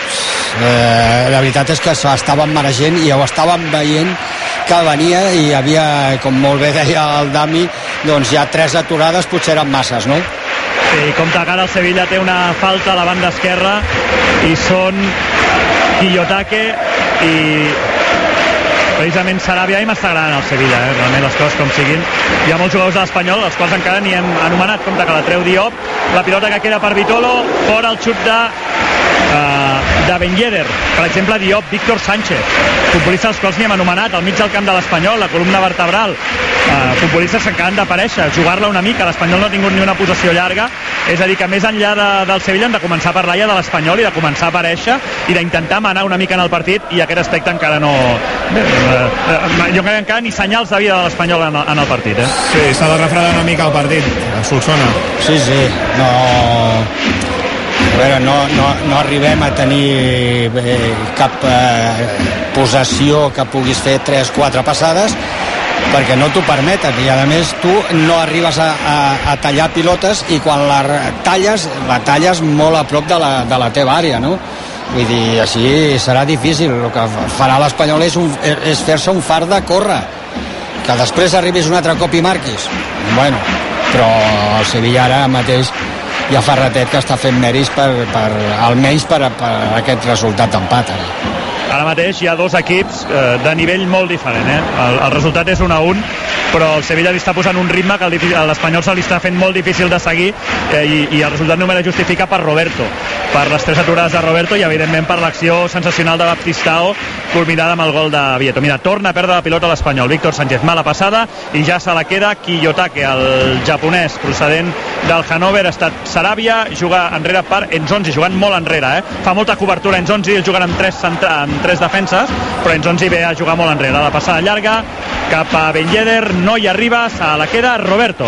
eh, la veritat és que s'estaven mereixent i ho estaven veient que venia i hi havia, com molt bé deia el Dami, doncs ja tres aturades potser eren masses, no? Sí, compte que ara el Sevilla té una falta a la banda esquerra i són Kiyotake i precisament Sarabia. I m'està agradant el Sevilla, eh? Realment les coses com siguin. Hi ha molts jugadors de l'Espanyol, els quals encara ni hem anomenat, compte que la treu Diop, la pilota que queda per Vitolo, fora el xut de Uh, de Ben Yedder, per exemple Diop, Víctor Sánchez, futbolistes els quals ni hem anomenat, al mig del camp de l'Espanyol, la columna vertebral, uh, futbolistes que acaben d'aparèixer, jugar-la una mica, l'Espanyol no ha tingut ni una possessió llarga, és a dir que més enllà de, del Sevilla hem de començar a parlar ja de l'Espanyol i de començar a aparèixer i d'intentar manar una mica en el partit, i aquest aspecte encara no uh, uh, jo crec que encara ni senyals de vida de l'Espanyol en, en el partit, eh? Sí, s'ha de refredar una mica el partit a Solsona. Sí, sí, no... A veure, no, no, no arribem a tenir eh, cap eh, possessió que puguis fer tres quatre passades perquè no t'ho permeten i a més tu no arribes a, a, a tallar pilotes i quan la talles, la talles molt a prop de la, de la teva àrea, no? Vull dir, així serà difícil. El que farà l'Espanyol és, un, és fer-se un far de córrer, que després arribis un altre cop i marquis. Bueno, però el Sevilla ara mateix i a Ferretet, que està fent mèrits per, per, almenys per, per aquest resultat d'empat ara. Ara mateix hi ha dos equips eh, de nivell molt diferent, eh? El, el resultat és un a un, però el Sevilla li està posant un ritme que l'Espanyol se li està fent molt difícil de seguir, eh, i, i el resultat només es justifica per Roberto, per les tres aturades de Roberto i evidentment per l'acció sensacional de Baptistao culminada amb el gol de Vieto. Mira, torna a perdre la pilota l'Espanyol, Víctor Sánchez, mala passada, i ja se la queda Kiyotake, el japonès procedent del Hannover. Ha estat Sarabia, juga enrere per Enzonzi, jugant molt enrere, eh? Fa molta cobertura Enzonzi, el jugant amb tres, centra, amb tres defenses, però Enzonzi ve a jugar molt enrere. La passada llarga cap a Ben Yedder, no hi arriba, se la queda Roberto.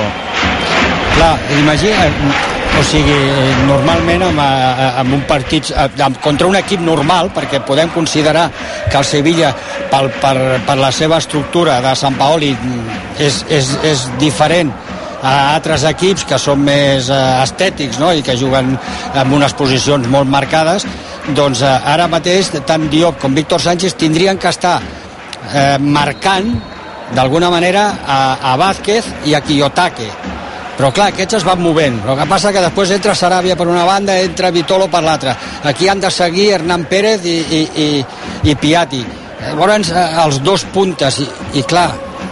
Clar, imagina, o sigui, normalment amb, amb un partit amb, contra un equip normal, perquè podem considerar que el Sevilla per, per, per la seva estructura de Sampaoli és, és, és diferent a altres equips que són més uh, estètics, no?, i que juguen amb unes posicions molt marcades, doncs uh, ara mateix tant Diop com Víctor Sánchez tindrien que estar uh, marcant d'alguna manera a, a Vázquez i a Kiyotake, però clar, aquests es van movent. El que passa que després entra Sarabia per una banda, entra Vitolo per l'altra. Aquí han de seguir Hernán Pérez i, i, i, i Piatti. Llavors els dos puntes i, i clar,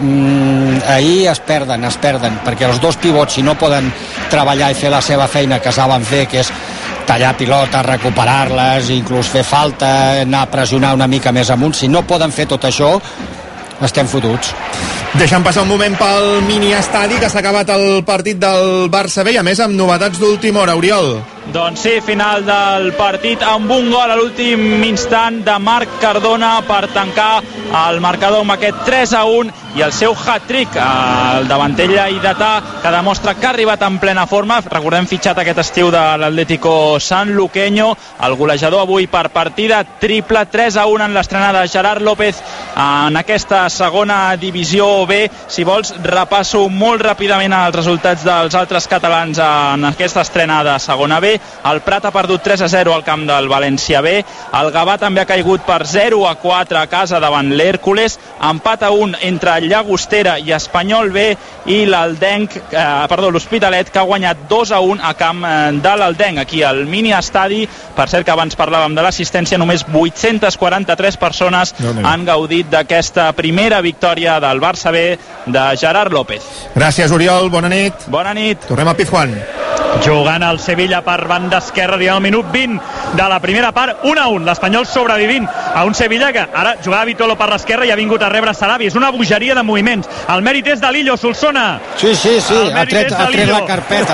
mm, ahir es perden, es perden, perquè els dos pivots, si no poden treballar i fer la seva feina que saben fer, que és tallar pilotes, recuperar-les, inclús fer falta, anar a pressionar una mica més amunt, si no poden fer tot això, estem fotuts. Deixem passar un moment pel mini-estadi, que s'ha acabat el partit del Barça B, i a més amb novetats d'última hora, Oriol. Doncs sí, final del partit amb un gol a l'últim instant de Marc Cardona per tancar el marcador amb aquest tres a un i el seu hat-trick, el davanter lleidatà, que demostra que ha arribat en plena forma. Recordem, fitxat aquest estiu de l'Atlético Sanluqueño, el golejador avui per partida, triple, tres a un en l'estrena de Gerard López en aquesta segona divisió B. Si vols, repasso molt ràpidament els resultats dels altres catalans en aquesta estrena de segona B. El Prat ha perdut tres a zero al camp del València B, el Gavà també ha caigut per zero a quatre a casa davant l'Hèrcules, empat a un entre Llagostera i Espanyol B, i l'Aldenc, eh, perdó, l'Hospitalet, que ha guanyat dos a un a camp de l'Aldenc, aquí al mini-estadi. Per cert, que abans parlàvem de l'assistència, només vuit-centes quaranta-tres persones no, no. han gaudit d'aquesta primera victòria del Barça B de Gerard López. Gràcies, Oriol, bona nit. Bona nit. Tornem a Pizjuán. Jugant el Sevilla per banda esquerra, arriba al minut vint de la primera part, un a un, l'Espanyol sobrevivint a un Sevilla que ara jugava Vitolo per l'esquerra i ha vingut a rebre Sarabia. És una bogeria de moviments. El mèrit és de Lillo, Solsona. Sí, sí, sí, ha tret, ha tret la carpeta,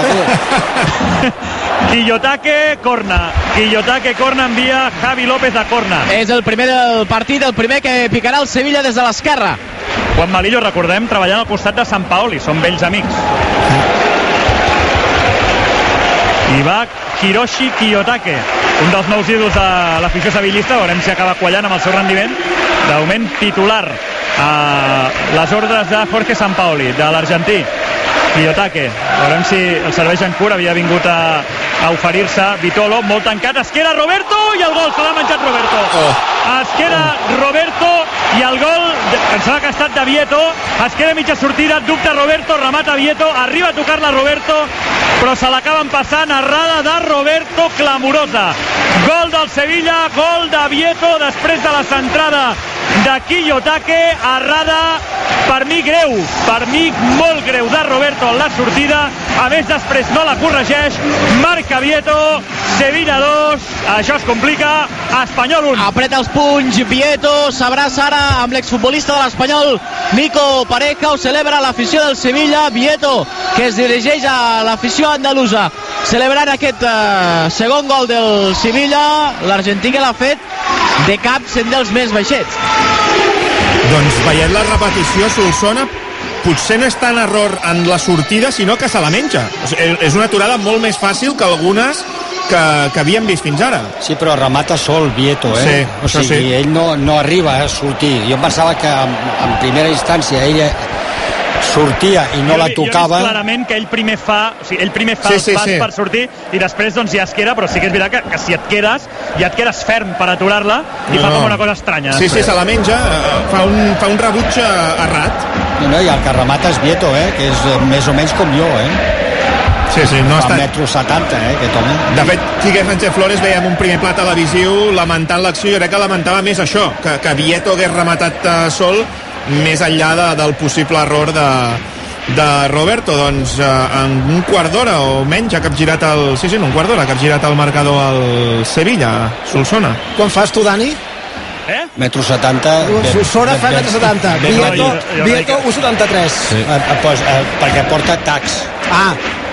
tu. Kiyotake, corna. Kiyotake, corna, envia Javi López a corna. És el primer del partit, el primer que picarà el Sevilla des de l'esquerra. Juan Malillo, recordem, treballant al costat de Sampaoli, són vells amics. I va Hiroshi Kiyotake, un dels nous ídols de l'afició sevillista. Veurem si acaba quallant amb el seu rendiment. De moment titular a les ordres de Jorge Sampaoli, de l'argentí. Kiyotake, veurem si el serveix en cura, havia vingut a, a oferir-se. Vitolo, molt tancat, es queda Roberto i el gol, se l'ha menjat Roberto. Oh. Es queda Roberto i el gol, em sembla que ha estat de Vieto, es queda mitja sortida, dubta Roberto, remata Vieto, arriba a tocar-la Roberto, però se l'acaben passant, errada de Roberto, clamorosa. Gol del Sevilla, gol de Vieto, després de la centrada de Kiyotake, errada, per mi greu, per mi molt greu de Roberto en la sortida, a més després no la corregeix, marca Vieto, Sevilla dos, això es complica, Espanyol un. Apreta els punys, Vieto s'abraça ara amb l'exfutbolista de l'Espanyol, Nico Pareja, ho celebra l'afició del Sevilla, Vieto, que es dirigeix a l'afició andalusa, celebrant aquest uh, segon gol del Sevilla, l'argentí que l'ha fet de cap sent dels més baixets. Doncs veient la repetició, Solsona, potser no és tant error en la sortida, sinó que se la menja. És una aturada molt més fàcil que algunes que, que havíem vist fins ara. Sí, però remata sol Vieto, eh? Sí, o sigui, sí. Ell no, no arriba a sortir. Jo pensava que en, en primera instància ell sortia i no jo, la tocava. Jo he vist clarament que ell primer fa, o sigui, ell primer fa sí, sí, el pas sí. per sortir i després doncs ja es queda, però sí que és veritat que, que si et quedes, ja et quedes ferm per aturar-la i no. fa com una cosa estranya. Sí, després. sí, se la menja, fa un, fa un rebuig errat. No, no, i el que remata és Vieto, eh? Que és més o menys com jo, eh? Sí, sí, no fa està... metro setanta, eh, aquest home. De fet, Quique Sánchez Flores veiem un primer pla televisiu lamentant l'acció, jo crec que lamentava més això, que, que Vieto hagués rematat uh, sol, més enllà de, del possible error de, de Roberto. Doncs uh, en un quart d'hora o menys ha capgirat el... Sí, sí, en un quart d'hora ha capgirat el marcador al Sevilla, Solsona. Quan fas tu, Dani? Eh? Metro setanta... Solsona fa metro setanta. Vieto, Vieto u setanta-tres. Sí. Eh, pues, eh, perquè porta tacs. Ah,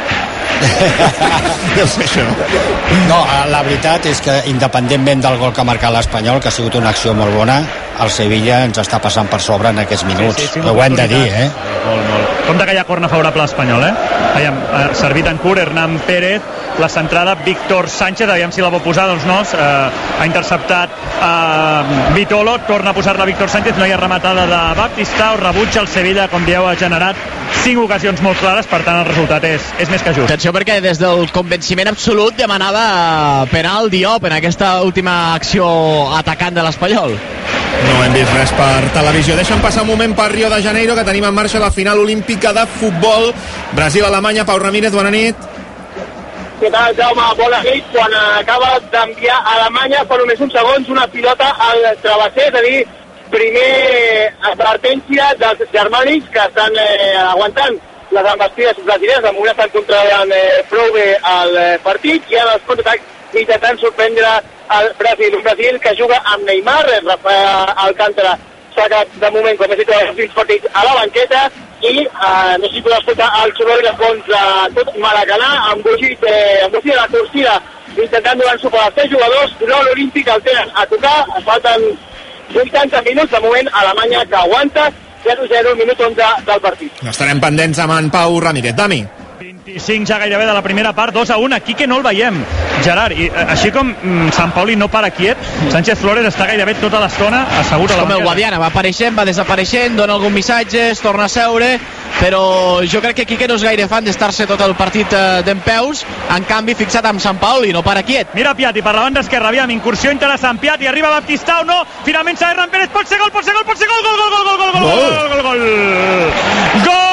no sé això. No, la veritat és que independentment del gol que ha marcat l'Espanyol, que ha sigut una acció molt bona, el Sevilla ens està passant per sobre en aquests minuts. Sí, sí, sí, ho hem de dir, eh? Molt, molt. Compte que hi ha corna favorable a l'Espanyol, eh? Aviam, eh, servit en curt, Hernán Pérez, la centrada, Víctor Sánchez, aviam si la vol posar, doncs no, eh, ha interceptat eh, Vitolo, torna a posar-la Víctor Sánchez, no hi ha rematada de Baptistao, rebutja el Sevilla, com dieu, ha generat cinc ocasions molt clares, per tant el resultat és, és més que just. Atenció, perquè des del convenciment absolut demanava penal Diop en aquesta última acció atacant de l'Espanyol. No hem vist res per televisió. Deixa'm passar un moment per Rio de Janeiro, que tenim en marxa la final olímpica de futbol. Brasil-Alemanya. Pau Ramírez, bona nit. Què tal, Jaume? Bona nit. Quan acaba d'enviar a Alemanya fa només uns segons una pilota al travesser, és a dir, primer advertència dels germànics que estan eh, aguantant les envestides brasileres. De moment estan controlant eh, prou bé el eh, partit i ara els contraatacs intentant sorprendre el Brasil, un Brasil que juga amb Neymar. Rafael Alcántara s'ha quedat de moment, com he dit, els últims partits a la banqueta i eh, no sé si podeu escoltar el soroll de fons de tot Maracanà, embogit, eh, embogit de la torcida, intentant donar suport als seus jugadors. No, l'Olímpic el tenen a tocar, falten vuitanta minuts, de moment Alemanya que aguanta, zero zero, minut onze del partit. Estarem pendents amb en Pau Ramírez. Dami. vint-i-cinc ja gairebé de la primera part, dos a un, aquí que no el veiem, Gerard, i eh, així com mm, Sant Pauli no para quiet, Sánchez Flores està gairebé tota l'estona assegut a la com el Guadiana, va apareixent, va desapareixent, dona algun missatge, es torna a seure, però jo crec que Quique no és gaire fan d'estar-se tot el partit eh, d'empeus, en canvi fixat amb Sant Pauli, no para quiet. Mira Piatti per la banda esquerra, aviam, incursió interessant, Piatti, arriba Baptistao, no, finalment s'ha Hernán Pérez, pot ser gol, pot ser gol, pot ser gol, gol, gol, gol, gol, gol, gol, gol, gol, gol, gol, gol,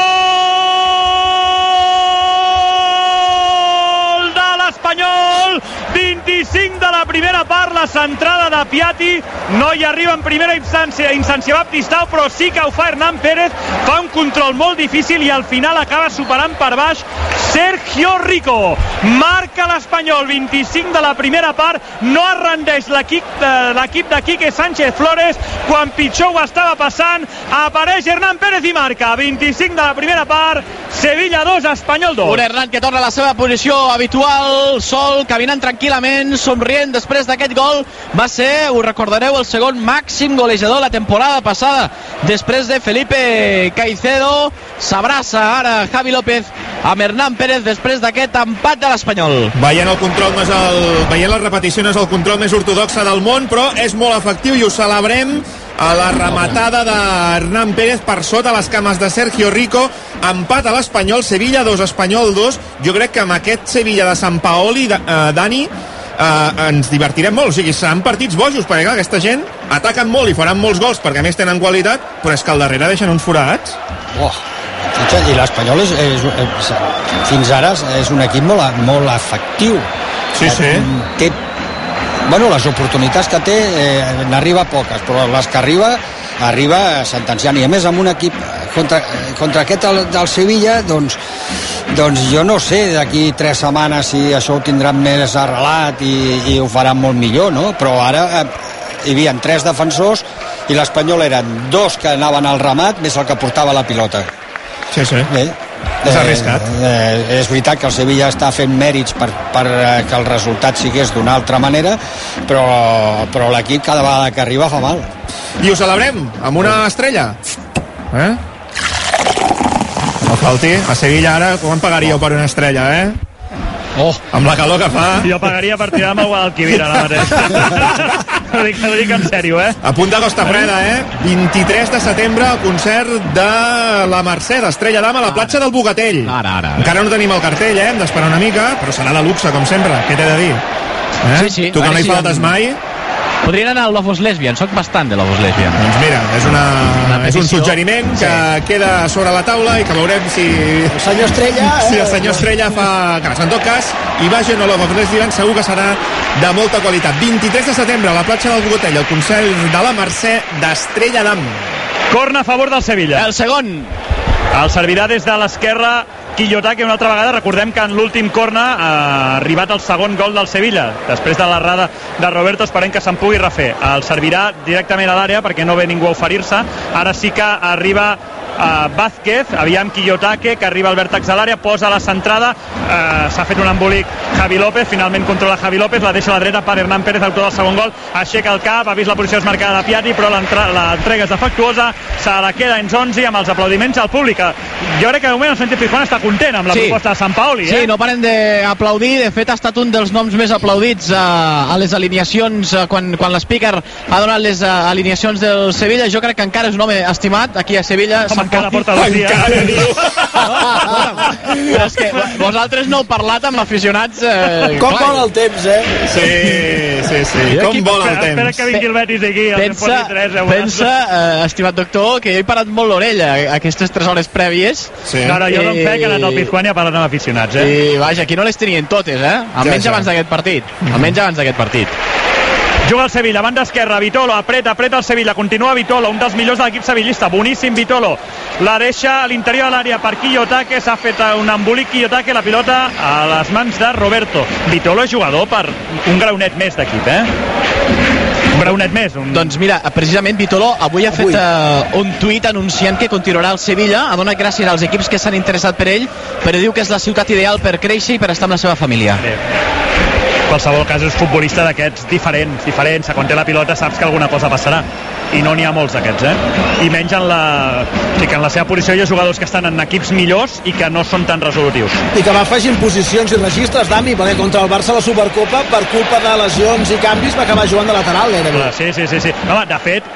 Espanyol, vint-i-cinc de la primera part, la centrada de Piatti, no hi arriba en primera instància, instància Baptistao, però sí que ho fa Hernán Pérez, fa un control molt difícil i al final acaba superant per baix Sergio Rico. Marca l'Espanyol, vint-i-cinc de la primera part, no es rendeix l'equip l'equip de Quique Sánchez Flores, quan pitjor ho estava passant, apareix Hernán Pérez i marca, vint-i-cinc de la primera part, Sevilla dos, Espanyol dos. Un Hernán que torna a la seva posició habitual, sol, caminant tranquil·lament, somrient després d'aquest gol. Va ser, ho recordareu, el segon màxim golejador la temporada passada, després de Felipe Caicedo. S'abraça ara Javi López amb Hernán Pérez després d'aquest empat de l'Espanyol. Veient el control no és el... veient la repetició no és el control més ortodoxe del món, però és molt efectiu i ho celebrem. A la rematada de Hernán Pérez per sota les cames de Sergio Rico, empat a l'Espanyol, Sevilla dos, Espanyol dos. Jo crec que amb aquest Sevilla de Sant Paoli, de, eh, Dani, eh, ens divertirem molt. O sigui, seran partits bojos, perquè clar, aquesta gent ataquen molt i faran molts gols perquè a més tenen qualitat, però és que al darrere deixen uns forats. Oh, i l'Espanyol és, és, és, fins ara és un equip molt, molt efectiu. Sí, sí. Té Bueno, les oportunitats que té eh, n'arriba poques, però les que arriba arriba sentenciant, i a més amb un equip contra, contra aquest del, del Sevilla, doncs, doncs jo no sé d'aquí tres setmanes si això ho tindran més arrelat i, i ho faran molt millor, no? Però ara eh, hi havia tres defensors i l'Espanyol eren dos que anaven al remat més el que portava la pilota. Sí, sí. Bé, és arriscat. Eh, eh, és veritat que el Sevilla està fent mèrits per, per eh, que el resultat sigués d'una altra manera, però, però l'equip cada vegada que arriba fa mal. I ho celebrem amb una estrella. Eh? No falti. A Sevilla ara, quan pagaríeu per una estrella, eh? Oh. Amb la calor que fa. Jo pagaria per tirar amb el Guadalquivir ara mateix. Ho dic, ho dic en sèrio, eh? A punt de Costa Freda, eh? vint-i-tres de setembre, el concert de la Mercè, d'Estrella Damm, a la platja del Bogatell. Ara, ara, ara. Encara no tenim el cartell, eh? Hem d'esperar una mica, però serà de luxe, com sempre. Què t'he de dir? Eh? Sí, sí. Tu que no hi sí, faltes amb... mai. Podrien anar al Love is Lesbian, soc bastant de Love is Lesbian. Doncs mira, és, una, una és un suggeriment que sí. queda sobre la taula i que veurem si... El senyor Estrella... Si el senyor Estrella fa cas. En tot cas, Imagine o Love is Lesbian segur que serà de molta qualitat. vint-i-tres de setembre, a la platja del Bogotell, el concert de la Mercè d'Estrella Damm. Corna a favor del Sevilla. El segon. El servirà des de l'esquerra Quillotake una altra vegada. Recordem que en l'últim corna ha arribat el segon gol del Sevilla després de l'errada de Roberto. Esperem que se'n pugui refer. El servirà directament a l'àrea perquè no ve ningú a oferir-se. Ara sí que arriba uh, Vázquez, aviam Quillotake, que arriba al vèrtex de l'àrea, posa la centrada, uh, s'ha fet un embolic Javi López, finalment controla Javi López, la deixa a la dreta per Hernán Pérez, autor del segon gol, aixeca el cap, ha vist la posició desmarcada de Piatti, però l'entrega és defectuosa, se la queda en Zonzi amb els aplaudiments al públic. Jo crec que de moment el Sánchez Pizjuán està content amb la sí. proposta de Sant Paoli, eh? Sí, no paren d'aplaudir, de fet ha estat un dels noms més aplaudits uh, a les alineacions, uh, quan, quan l'Speaker ha donat les uh, alineacions del Sevilla. Jo crec que encara és un home estimat aquí a Sevilla. Home, encara porta dos dies. Encara, diu. Però és que vosaltres no heu parlat amb aficionats... Eh, Com vol el temps, eh? Sí, sí, sí. Com vol el temps. Espera que vingui el Betis aquí. Pensa, tres, eh, pensa eh, estimat doctor, que jo he parat molt l'orella aquestes tres hores prèvies. Sí. No, no, jo no em fe que ha anat al Pizjuán i ha parlat amb aficionats, eh? I vaja, aquí no les tenien totes, eh? Almenys ja, ja. abans d'aquest partit. Almenys abans d'aquest partit. Juga el Sevilla, banda esquerra, Vitolo, apreta, apreta el Sevilla, continua Vitolo, un dels millors de l'equip sevillista, boníssim Vitolo, la deixa a l'interior de l'àrea per Quillotake, s'ha fet un embolic Quillotake, la pilota a les mans de Roberto. Vitolo és jugador per un graunet més d'equip, eh? Un graunet més. Un... Doncs mira, precisament Vitolo avui ha fet uh, un tuit anunciant que continuarà al Sevilla, ha donat gràcies als equips que s'han interessat per ell, però diu que és la ciutat ideal per créixer i per estar amb la seva família. Sí. Qualsevol cas és futbolista d'aquests diferents, diferents, quan té la pilota saps que alguna cosa passarà, i no n'hi ha molts d'aquests, eh? I menys en la... O sigui, que en la seva posició hi ha jugadors que estan en equips millors i que no són tan resolutius. I que va afegint posicions i registres, Dami, perquè contra el Barça a la Supercopa, per culpa de lesions i canvis, va acabar jugant de lateral, gairebé. Sí, sí, sí, sí. Home, de fet,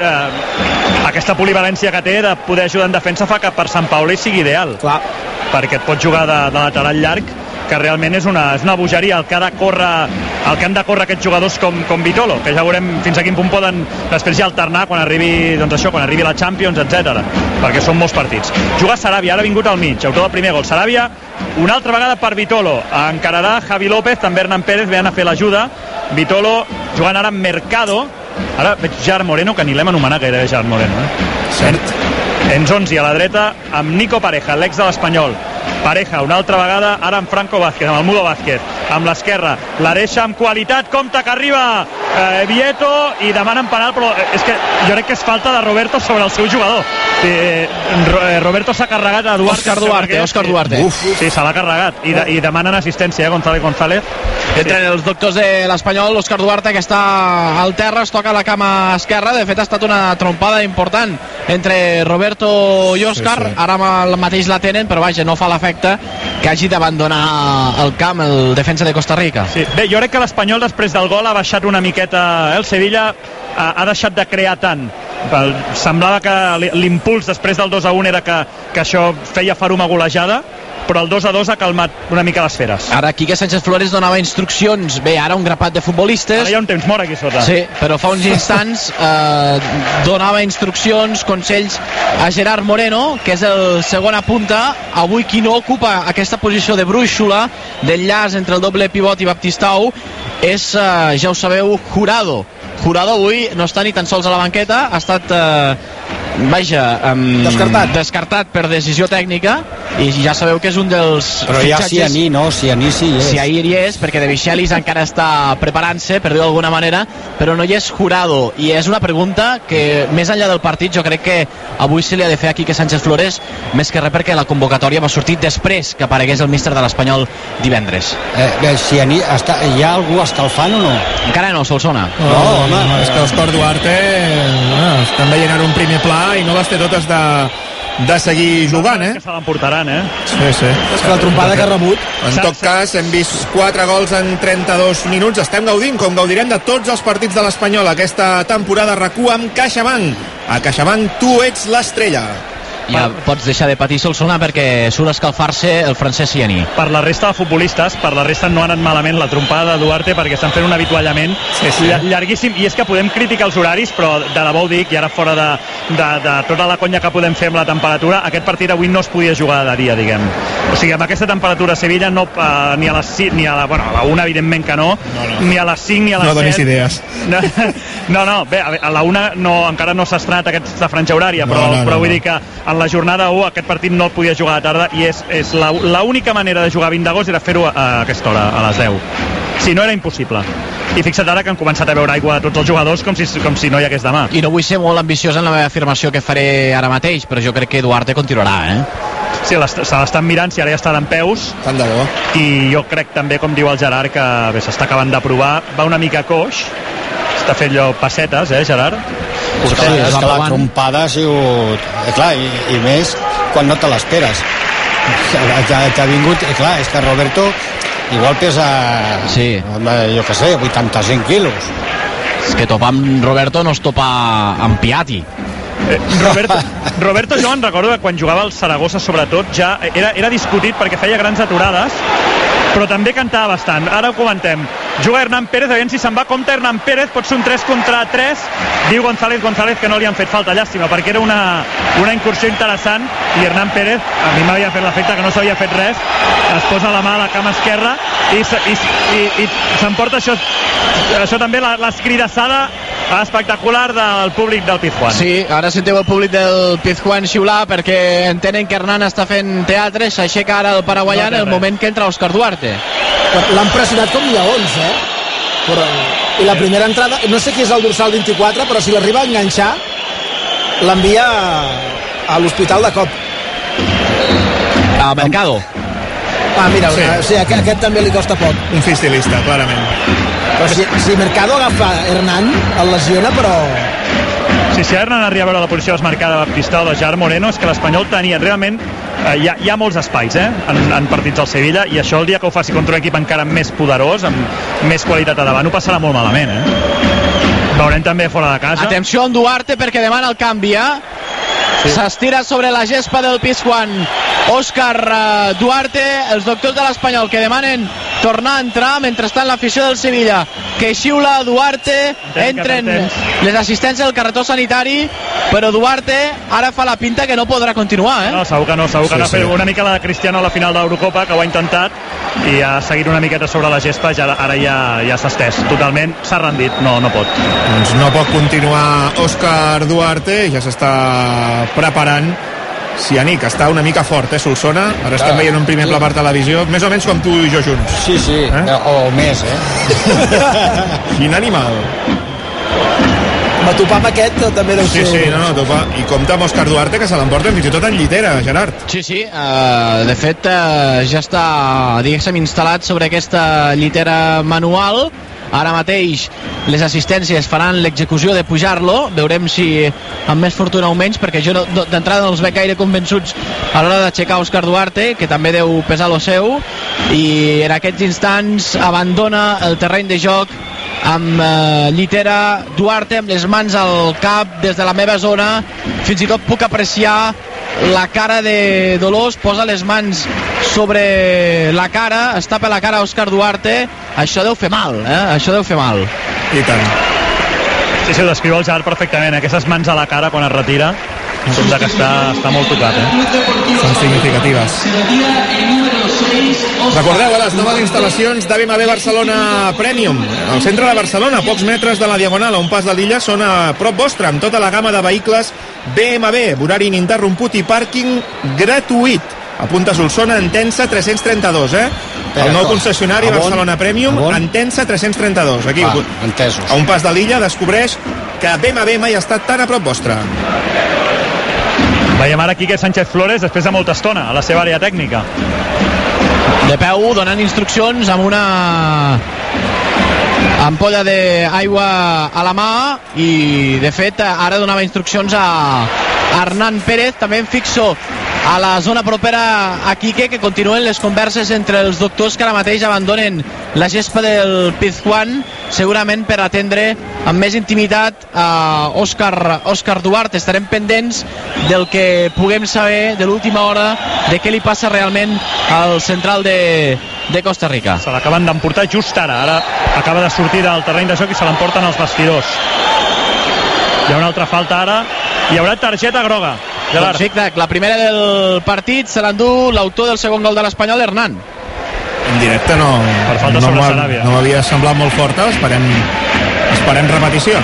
eh, aquesta polivalència que té de poder ajudar en defensa fa que per Sant Pauli sigui ideal. Clar. Perquè et pot jugar de, de lateral llarg, que realment és una, és una bogeria el que, ha de córrer, el que han de córrer aquests jugadors com, com Vitolo, que ja veurem fins a quin punt poden després ja alternar quan arribi, doncs això, quan arribi la Champions, etcètera, perquè són molts partits. Jugar Sarabia, ara ha vingut al mig, autor del primer gol. Sarabia, una altra vegada per Vitolo, encararà Javi López, també Hernán Pérez, ve a fer l'ajuda. Vitolo jugant ara amb Mercado, ara veig Gerard Moreno, que ni l'hem anomenat gairebé Gerard Moreno, eh? Cert. En Zonzi a la dreta, amb Nico Pareja, l'ex de l'Espanyol. Pareja, una altra vegada, ara amb Franco Vázquez, amb el Mudo Vázquez, amb l'esquerra, la deixa amb qualitat, compte que arriba eh, Vieto i demanen penal, però és que jo crec que és falta de Roberto sobre el seu jugador. Eh, Roberto s'ha carregat a Duarte. Òscar Duarte, Òscar Duarte. Uf, sí, se l'ha carregat i, de, i demanen assistència, eh, González González. Entre sí. els doctors de l'Espanyol, Òscar Duarte, que està al terra, es toca la cama esquerra. De fet, ha estat una trompada important entre Roberto i Òscar. Sí, sí. Ara el mateix la tenen, però vaja, no fa l'efecte que hagi d'abandonar el camp el defensa de Costa Rica. Sí. Bé, jo crec que l'Espanyol després del gol ha baixat una miqueta, eh? El Sevilla ha, ha deixat de crear tant. Semblava que l'impuls després del dos a un era que, que això feia far una golejada, però el dos a dos ha calmat una mica les feres. Ara Quique Sánchez Flores donava instruccions, bé, ara un grapat de futbolistes. Ara hi ha un temps mort aquí sota. Sí, però fa uns instants eh, donava instruccions, consells a Gerard Moreno, que és el segon a punta, avui qui no ocupa aquesta posició de brúixola, d'enllaç entre el doble pivot i Baptistao, és, eh, ja ho sabeu, Jurado. Jurado avui no està ni tan sols a la banqueta, ha estat eh, vaja, um, descartat. descartat per decisió tècnica, i ja sabeu que és un dels però ja Sianí, no? Sianí sí hi és. Sianí hi és, perquè De Michelis encara està preparant-se, per dir-ho d'alguna manera, però no hi és Jurado, i és una pregunta que més enllà del partit jo crec que avui se li ha de fer a Quique Sánchez Flores, més que res perquè la convocatòria va sortir després que aparegués el míster de l'Espanyol divendres. Eh, bé, Sianí, està, hi ha algú escalfant o no? Encara no, Solsona. No, no, home, no, és que Òscar Duarte bueno, estan veient ara un primer pla i no les té totes de, de seguir jugant, eh? Que se l'emportaran, eh? Sí, sí. És que la trompada que ha rebut... En tot cas, hem vist quatre gols en trenta-dos minuts. Estem gaudint, com gaudirem de tots els partits de l'Espanyol aquesta temporada. RAC u amb CaixaBank. A CaixaBank tu ets l'estrella. ja per... pots deixar de patir Solsona perquè surt a escalfar-se el Francesc Cianí. Per la resta de futbolistes, per la resta no ha anat malament la trompada de Duarte perquè estan fent un avituallament sí, sí. llarguíssim, i és que podem criticar els horaris, però de debò ho dic, i ara fora de, de, de tota la conya que podem fer amb la temperatura, aquest partit avui no es podia jugar de dia, diguem. O sigui, amb aquesta temperatura a Sevilla no, uh, ni a les cinc, ni a la, bueno, a la una evidentment que no, no, no. ni a les cinc ni a les no set. No donis idees. No, no, no, bé, a la una no, encara no s'ha estrenat aquesta franja horària, però, no, no, però vull no. dir que en la jornada u aquest partit no el podia jugar a tarda, i és, és l'única manera de jugar vint d'agost era fer-ho a, a aquesta hora, a les deu. Si no, era impossible. I fixa't ara que han començat a veure aigua a tots els jugadors com si, com si no hi hagués demà. I no vull ser molt ambiciós en la meva afirmació que faré ara mateix, però jo crec que Duarte continuarà, eh? Sí, se l'estan mirant, si ara ja està d'en peus. Tant de bo. I jo crec també, com diu el Gerard, que bé, s'està acabant de provar. Va una mica coix. Està fent allò pessetes, eh, Gerard? És que, sí, és que la trompada ha sigut... Eh, clar, i, i més quan no te l'esperes. Que ha vingut... Eh, clar, és que Roberto igual pesa... Sí. Jo què sé, vuitanta-cinc quilos. És que topar amb Roberto no es topa amb Piatti. Eh, Roberto, Roberto jo me'n recordo que quan jugava al Saragossa sobretot ja era, era discutit perquè feia grans aturades, però també cantava bastant. Ara ho comentem. Juga Hernán Pérez, aviam si se'n va. Compte Hernán Pérez, pot ser un tres contra tres. Diu González González que no li han fet falta. Llàstima, perquè era una, una incursió interessant, i Hernán Pérez, a mi m'havia fet l'efecte que no s'havia fet res, es posa la mà a la cama esquerra i, i, i, i s'emporta això, això també, l'escridassada espectacular del públic del Pizjuán. Sí, ara sentiu el públic del Pizjuán xiular perquè entenen que Hernán està fent teatre. S'aixeca ara el paraguaià en el moment que entra Òscar Duarte. L'han pressionat com lleons, eh? Però, i la primera entrada, no sé qui és el dorsal vint-i-quatre, però si l'arriba a enganxar l'envia a l'hospital de cop. A Mercado. Ah, mira, sí. Una, sí, aquest, aquest també li costa poc. Un fistilista, clarament. Però si, si Mercado agafa Hernán, el lesiona, però... Sí, si Hernán arriba a veure la posició desmarcada de Baptista o de Gerard Moreno, és que l'Espanyol tenia realment... Eh, hi, ha, hi ha molts espais, eh, en, en partits al Sevilla, i això el dia que ho faci contra un equip encara més poderós, amb més qualitat a davant, ho passarà molt malament, eh? Veurem també fora de casa. Atenció amb Duarte perquè demana el canvi, eh? S'estira sí. sobre la gespa del Pizjuán Òscar uh, Duarte, els doctors de l'Espanyol que demanen tornar a entrar, mentrestant l'afició del Sevilla que xiula Duarte, entren les assistències del carretó sanitari, però Duarte ara fa la pinta que no podrà continuar, eh? No, segur que no, segur que sí, no. Sí. Una mica la de Cristiano a la final de l'Eurocopa, que ho ha intentat i ha seguit una miqueta sobre la gespa, ja, ara ja, ja s'ha estès totalment, s'ha rendit, no, no pot. Doncs no pot continuar Òscar Duarte, ja s'està preparant Cianí, que està una mica fort, eh, Solsona. Ara estem veient un primer pla per televisió, més o menys com tu i jo junts. Sí, sí, eh? o més, eh? Quin animal. Va topar amb aquest, també deu sí, ser... Sí, sí, no, no, topa. I compta amb Òscar Duarte, que se l'emporten fins i tot en llitera, Gerard. Sí, sí, uh, de fet uh, ja està, diguéssim, instal·lat sobre aquesta llitera manual. Ara mateix les assistències faran l'execució de pujar-lo, veurem si amb més fortuna o menys, perquè jo no, d'entrada no els veig gaire convençuts a l'hora d'aixecar Òscar Duarte, que també deu pesar lo seu, i en aquests instants abandona el terreny de joc amb eh, llitera. Duarte amb les mans al cap des de la meva zona, fins i tot puc apreciar la cara de Dolors, posa les mans sobre la cara, es tapa la cara a Òscar Duarte. Això deu fer mal, eh? Això deu fer mal. I tant. Sí, sí, ho descriu el Gerard perfectament, aquestes mans a la cara quan es retira, sembla que està, està molt tocat, eh? Són significatives. Recordeu, a les noves instal·lacions de B M W Barcelona Premium, al centre de Barcelona, a pocs metres de la Diagonal, a un pas de l'illa, són a prop vostre, amb tota la gamma de vehicles B M W, horari ininterromput i pàrquing gratuït. Apunta Solsona, Entença tres-cents trenta-dos, eh? El nou concessionari Barcelona Premium, Entença tres-cents trenta-dos. Aquí, ah, entesos. A un pas de l'illa, descobreix que B M W mai ha estat tan a prop vostre. Veiem ara Quique Sánchez Flores després de molta estona a la seva àrea tècnica. De peu, donant instruccions amb una ampolla d'aigua a la mà i de fet ara donava instruccions a Hernán Pérez. També em fixo a la zona propera a Quique, que continuen les converses entre els doctors que ara mateix abandonen la gespa del Pizjuán, segurament per atendre amb més intimitat a Òscar, Òscar Duarte. Estarem pendents del que puguem saber de l'última hora, de què li passa realment al central de, de Costa Rica. Se l'acaben d'emportar just ara, ara acaba de sortir del terreny de joc i se l'emporten els vestidors. Hi ha una altra falta ara, hi haurà targeta groga. Doncs sí, la primera del partit se l'endú l'autor del segon gol de l'Espanyol, Hernán. En directe no, per falta no sobre Saràbia. No m'havia semblat molt forta, esperem, esperem repetició.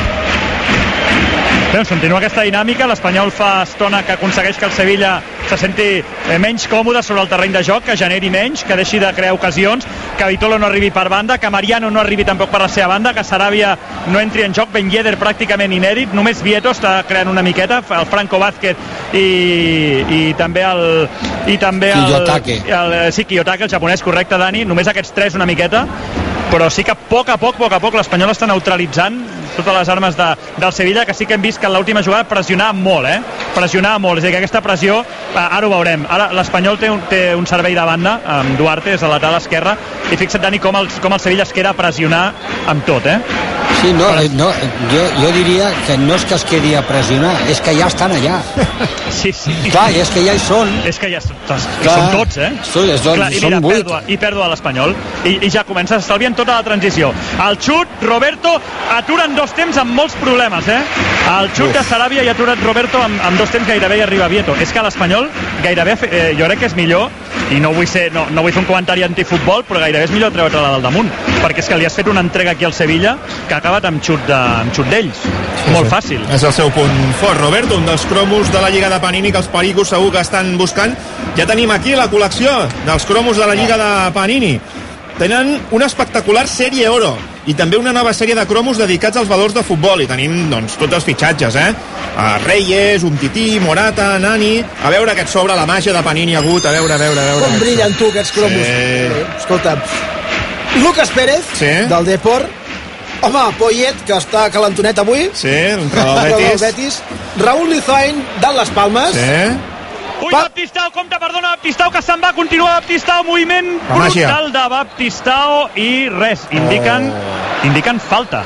Bé, continua aquesta dinàmica. L'Espanyol fa estona que aconsegueix que el Sevilla se senti menys còmode sobre el terreny de joc, que generi menys, que deixi de crear ocasions, que Vitolo no arribi per banda, que Mariano no arribi tampoc per la seva banda, que Saràbia no entri en joc, Ben Yedder pràcticament inèdit, només Vieto està creant una miqueta, el Franco Vázquez i, i també el i també el, Kiyotake. el, sí, Kiyotake, el japonès, correcte, Dani, només aquests tres una miqueta, però sí que a poc a poc, poc a poc l'Espanyol està neutralitzant totes les armes de, del Sevilla, que sí que hem vist que en l'última jugada pressionava molt, eh? Pressionava molt, és a dir, que aquesta pressió, ara ho veurem. Ara l'Espanyol té un, té un servei de banda, amb Duarte, és a la lateral esquerra, i fixa't, Dani, com el, com el Sevilla es queda a pressionar amb tot, eh? Sí, no, no jo, jo diria que no és que es quedi a pressionar, és que ja estan allà. Sí, sí. Clar, és que ja hi són. És que ja són, són tots, eh? Sí, és, doncs, clar, i són mira, vuit. pèrdua, i pèrdua de l'Espanyol. I, I ja comença, s'estalvien tota la transició. El xut, Roberto, aturen dos temps amb molts problemes, eh? El xut de Saràbia i aturat Roberto amb, amb dos temps gairebé hi arriba Vieto. És que l'Espanyol gairebé, eh, jo crec que és millor, i no vull, ser, no, no vull fer un comentari antifutbol, però gairebé és millor treure-la del damunt, perquè és que li has fet una entrega aquí al Sevilla que ha acabat amb xut de, amb xut d'ells. Sí, molt sí. Fàcil. És el seu punt fort, Roberto, un dels cromos de la Lliga de Panini que els pericos segur que estan buscant. Ja tenim aquí la col·lecció dels cromos de la Lliga de Panini. Tenen una espectacular sèrie oro i també una nova sèrie de cromos dedicats als valors de futbol, i tenim doncs tots els fitxatges, eh? A Reyes, Umtiti, Morata, Nani. A veure aquest sobre, la màgia de Panini ha hagut, a veure, a veure, a veure. Com brillen tu aquests cromos. Sí. Escolta, Lucas Pérez, sí. Del Depor. Home, Poyet, que està calentonet avui. Sí, entre el Betis. Betis. Raúl Lizoain, de Les Palmes. Sí. Ui, Baptistao, compte, perdona, Baptistao, que se'n va, continua Baptistao, moviment brutal de Baptistao i res, indiquen, oh. indiquen falta.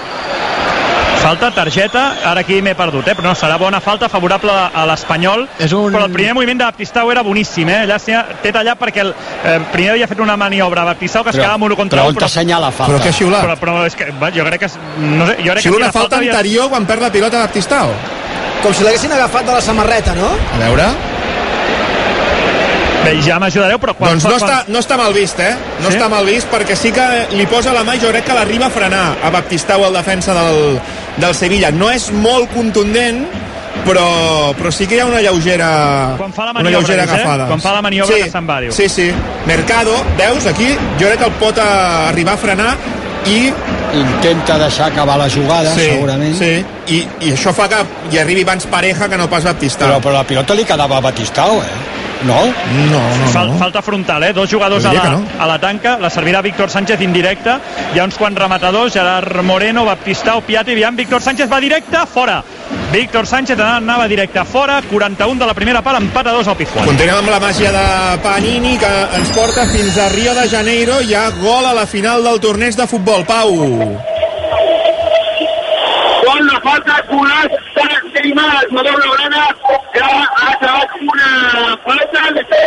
Falta, targeta, ara aquí m'he perdut, eh? Però no, serà bona falta, favorable a l'Espanyol, un... però el primer moviment de Baptistao era boníssim, eh? Allà té tallat perquè el eh, primer havia fet una maniobra a Baptistao que es quedava mono contra un, però... Però on t'assenyala falta? Però què ha xiulat? Però, però és que, jo crec que... No sé, jo crec Xiula que una falta havia... anterior quan perd la pilota a Baptistao. Com si l'haguessin agafat de la samarreta, no? A veure... Bé, ja m'ajudareu, però quan... Doncs no, quan... està, no està mal vist, eh? No sí? està mal vist, perquè sí que li posa la mà i jo crec que l'arriba a frenar a Baptistao, el defensa del, del Sevilla. No és molt contundent, però, però sí que hi ha una lleugera, quan fa la maniobra, una lleugera agafada. Eh? Quan fa la maniobra sí, que se'n va, diu. Sí, sí. Mercado, veus, aquí, jo crec que el pot arribar a frenar i... Intenta deixar acabar la jugada, sí, segurament. Sí, i, i això fa que hi arribi abans Pareja que no pas Baptistao. Però, però la pilota li quedava a Baptistao, eh? No? No, no, Fal, no. Falta frontal, eh? Dos jugadors a la, no. a la tanca, la servirà Víctor Sánchez indirecta, hi ha uns quants rematadors, Gerard Moreno, Baptistao, Piatti, aviam, Víctor Sánchez va directe, fora. Víctor Sánchez anava directe fora, quaranta-un de la primera part, empat a dos al Pizjuán. Continuem amb la màgia de Panini, que ens porta fins a Rio de Janeiro, hi ha gol a la final del torneig de futbol. Pau. Gol de falta, Colat, Neymar, el jugador blaugrana, que ha acabat una falta,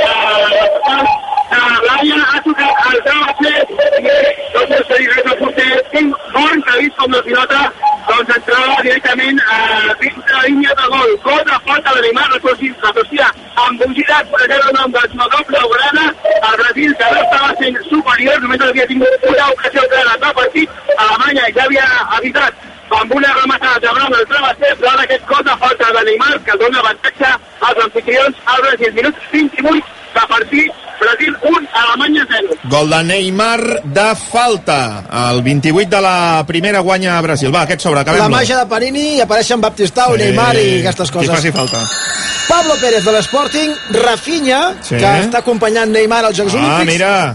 la Laia ha tocat el travesser, no sé si res al porter, tinc bon que ha vist com la pilota, doncs entrava directament a dins de la línia de gol. Gol de falta de Neymar, l'associa amb embogida per el nom del jugador blaugrana, el Brasil, que ara estava sent superior, només havia tingut una ocasió clara de partit, Alemanya ja havia evitat amb una rematada de Brown al travesser, però ara aquest gol de falta de Neymar que dona avantatge als anfitrions al Brasil. Minut vint-i-vuit de partit, Brasil un, Alemanya zero. Gol de Neymar de falta. El vint-i-vuit de la primera guanya a Brasil. Va, aquest sobre, acabem-lo. La màgia de Panini i apareixen Baptistao, sí, Neymar i aquestes coses. Qui faci falta. Pablo Pérez de l'Sporting, Rafinha, sí, que està acompanyant Neymar als Jocs ah, Olímpics. Mira.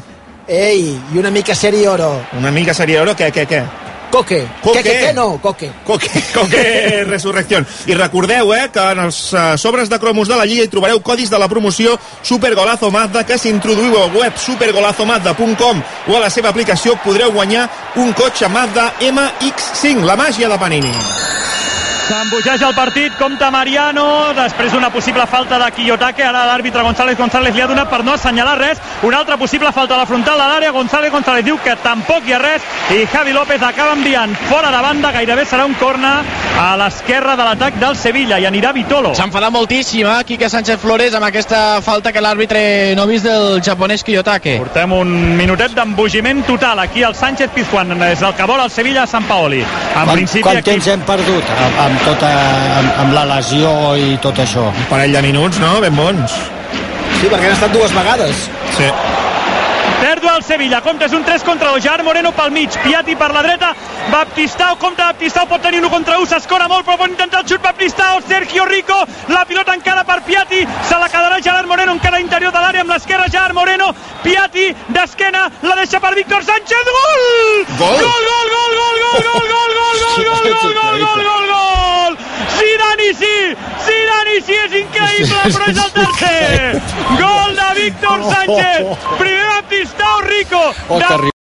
Ei, i una mica serioro. Una mica serioro, què, què, què? Coque. Coque. Què, què, què, no? Coque. Coque, Coque Resurrección. I recordeu, eh, que en els uh, sobres de cromos de la Lliga hi trobareu codis de la promoció Supergolazo Mazda, que si introduïu al web supergolazo mazda punt com o a la seva aplicació podreu guanyar un cotxe Mazda M X cinc, la màgia de Panini. S'embogeja el partit, compta Mariano, després d'una possible falta de Quillotake, ara l'àrbitre González González li ha donat per no assenyalar res, una altra possible falta a la frontal de l'àrea, González González diu que tampoc hi ha res, i Javi López acaba enviant fora de banda, gairebé serà un corner a l'esquerra de l'atac del Sevilla, i anirà Vitolo. S'ha enfadat moltíssim, eh, Quique Sánchez Flores, amb aquesta falta que l'àrbitre no ha vist del japonès Quillotake. Portem un minutet d'embogiment total, aquí el Sánchez Pizjuán és el que vol el Sevilla a Sant Paoli. En Quant, principi, quant aquí... temps hem perdut amb, amb, tota, amb, amb la lesió i tot això? Un parell de minuts, no? Ben bons. Sí, perquè han estat dues vegades. Sí. Pèrdua el Sevilla, compte, és un tres contra dos, Gerard Moreno pel mig, Piatti per la dreta, Baptistao, compte, Baptistao pot tenir un contra un, s'escora molt, però pot intentar el xut Baptistao, Sergio Rico, la pilota encara per Piatti, se la quedarà Gerard Moreno, encara interior de l'àrea amb l'esquerra, Gerard Moreno, Piatti d'esquena, la deixa per Víctor Sánchez, gol! Gol! Gol, gol, gol, gol, gol, gol, gol, gol, gol, gol, gol, gol, gol, gol, gol! Zidane sí, Zidane sí, és increïble, però és el tercer! Gol de Víctor Sánchez, primer Baptistao, Rico, Oh,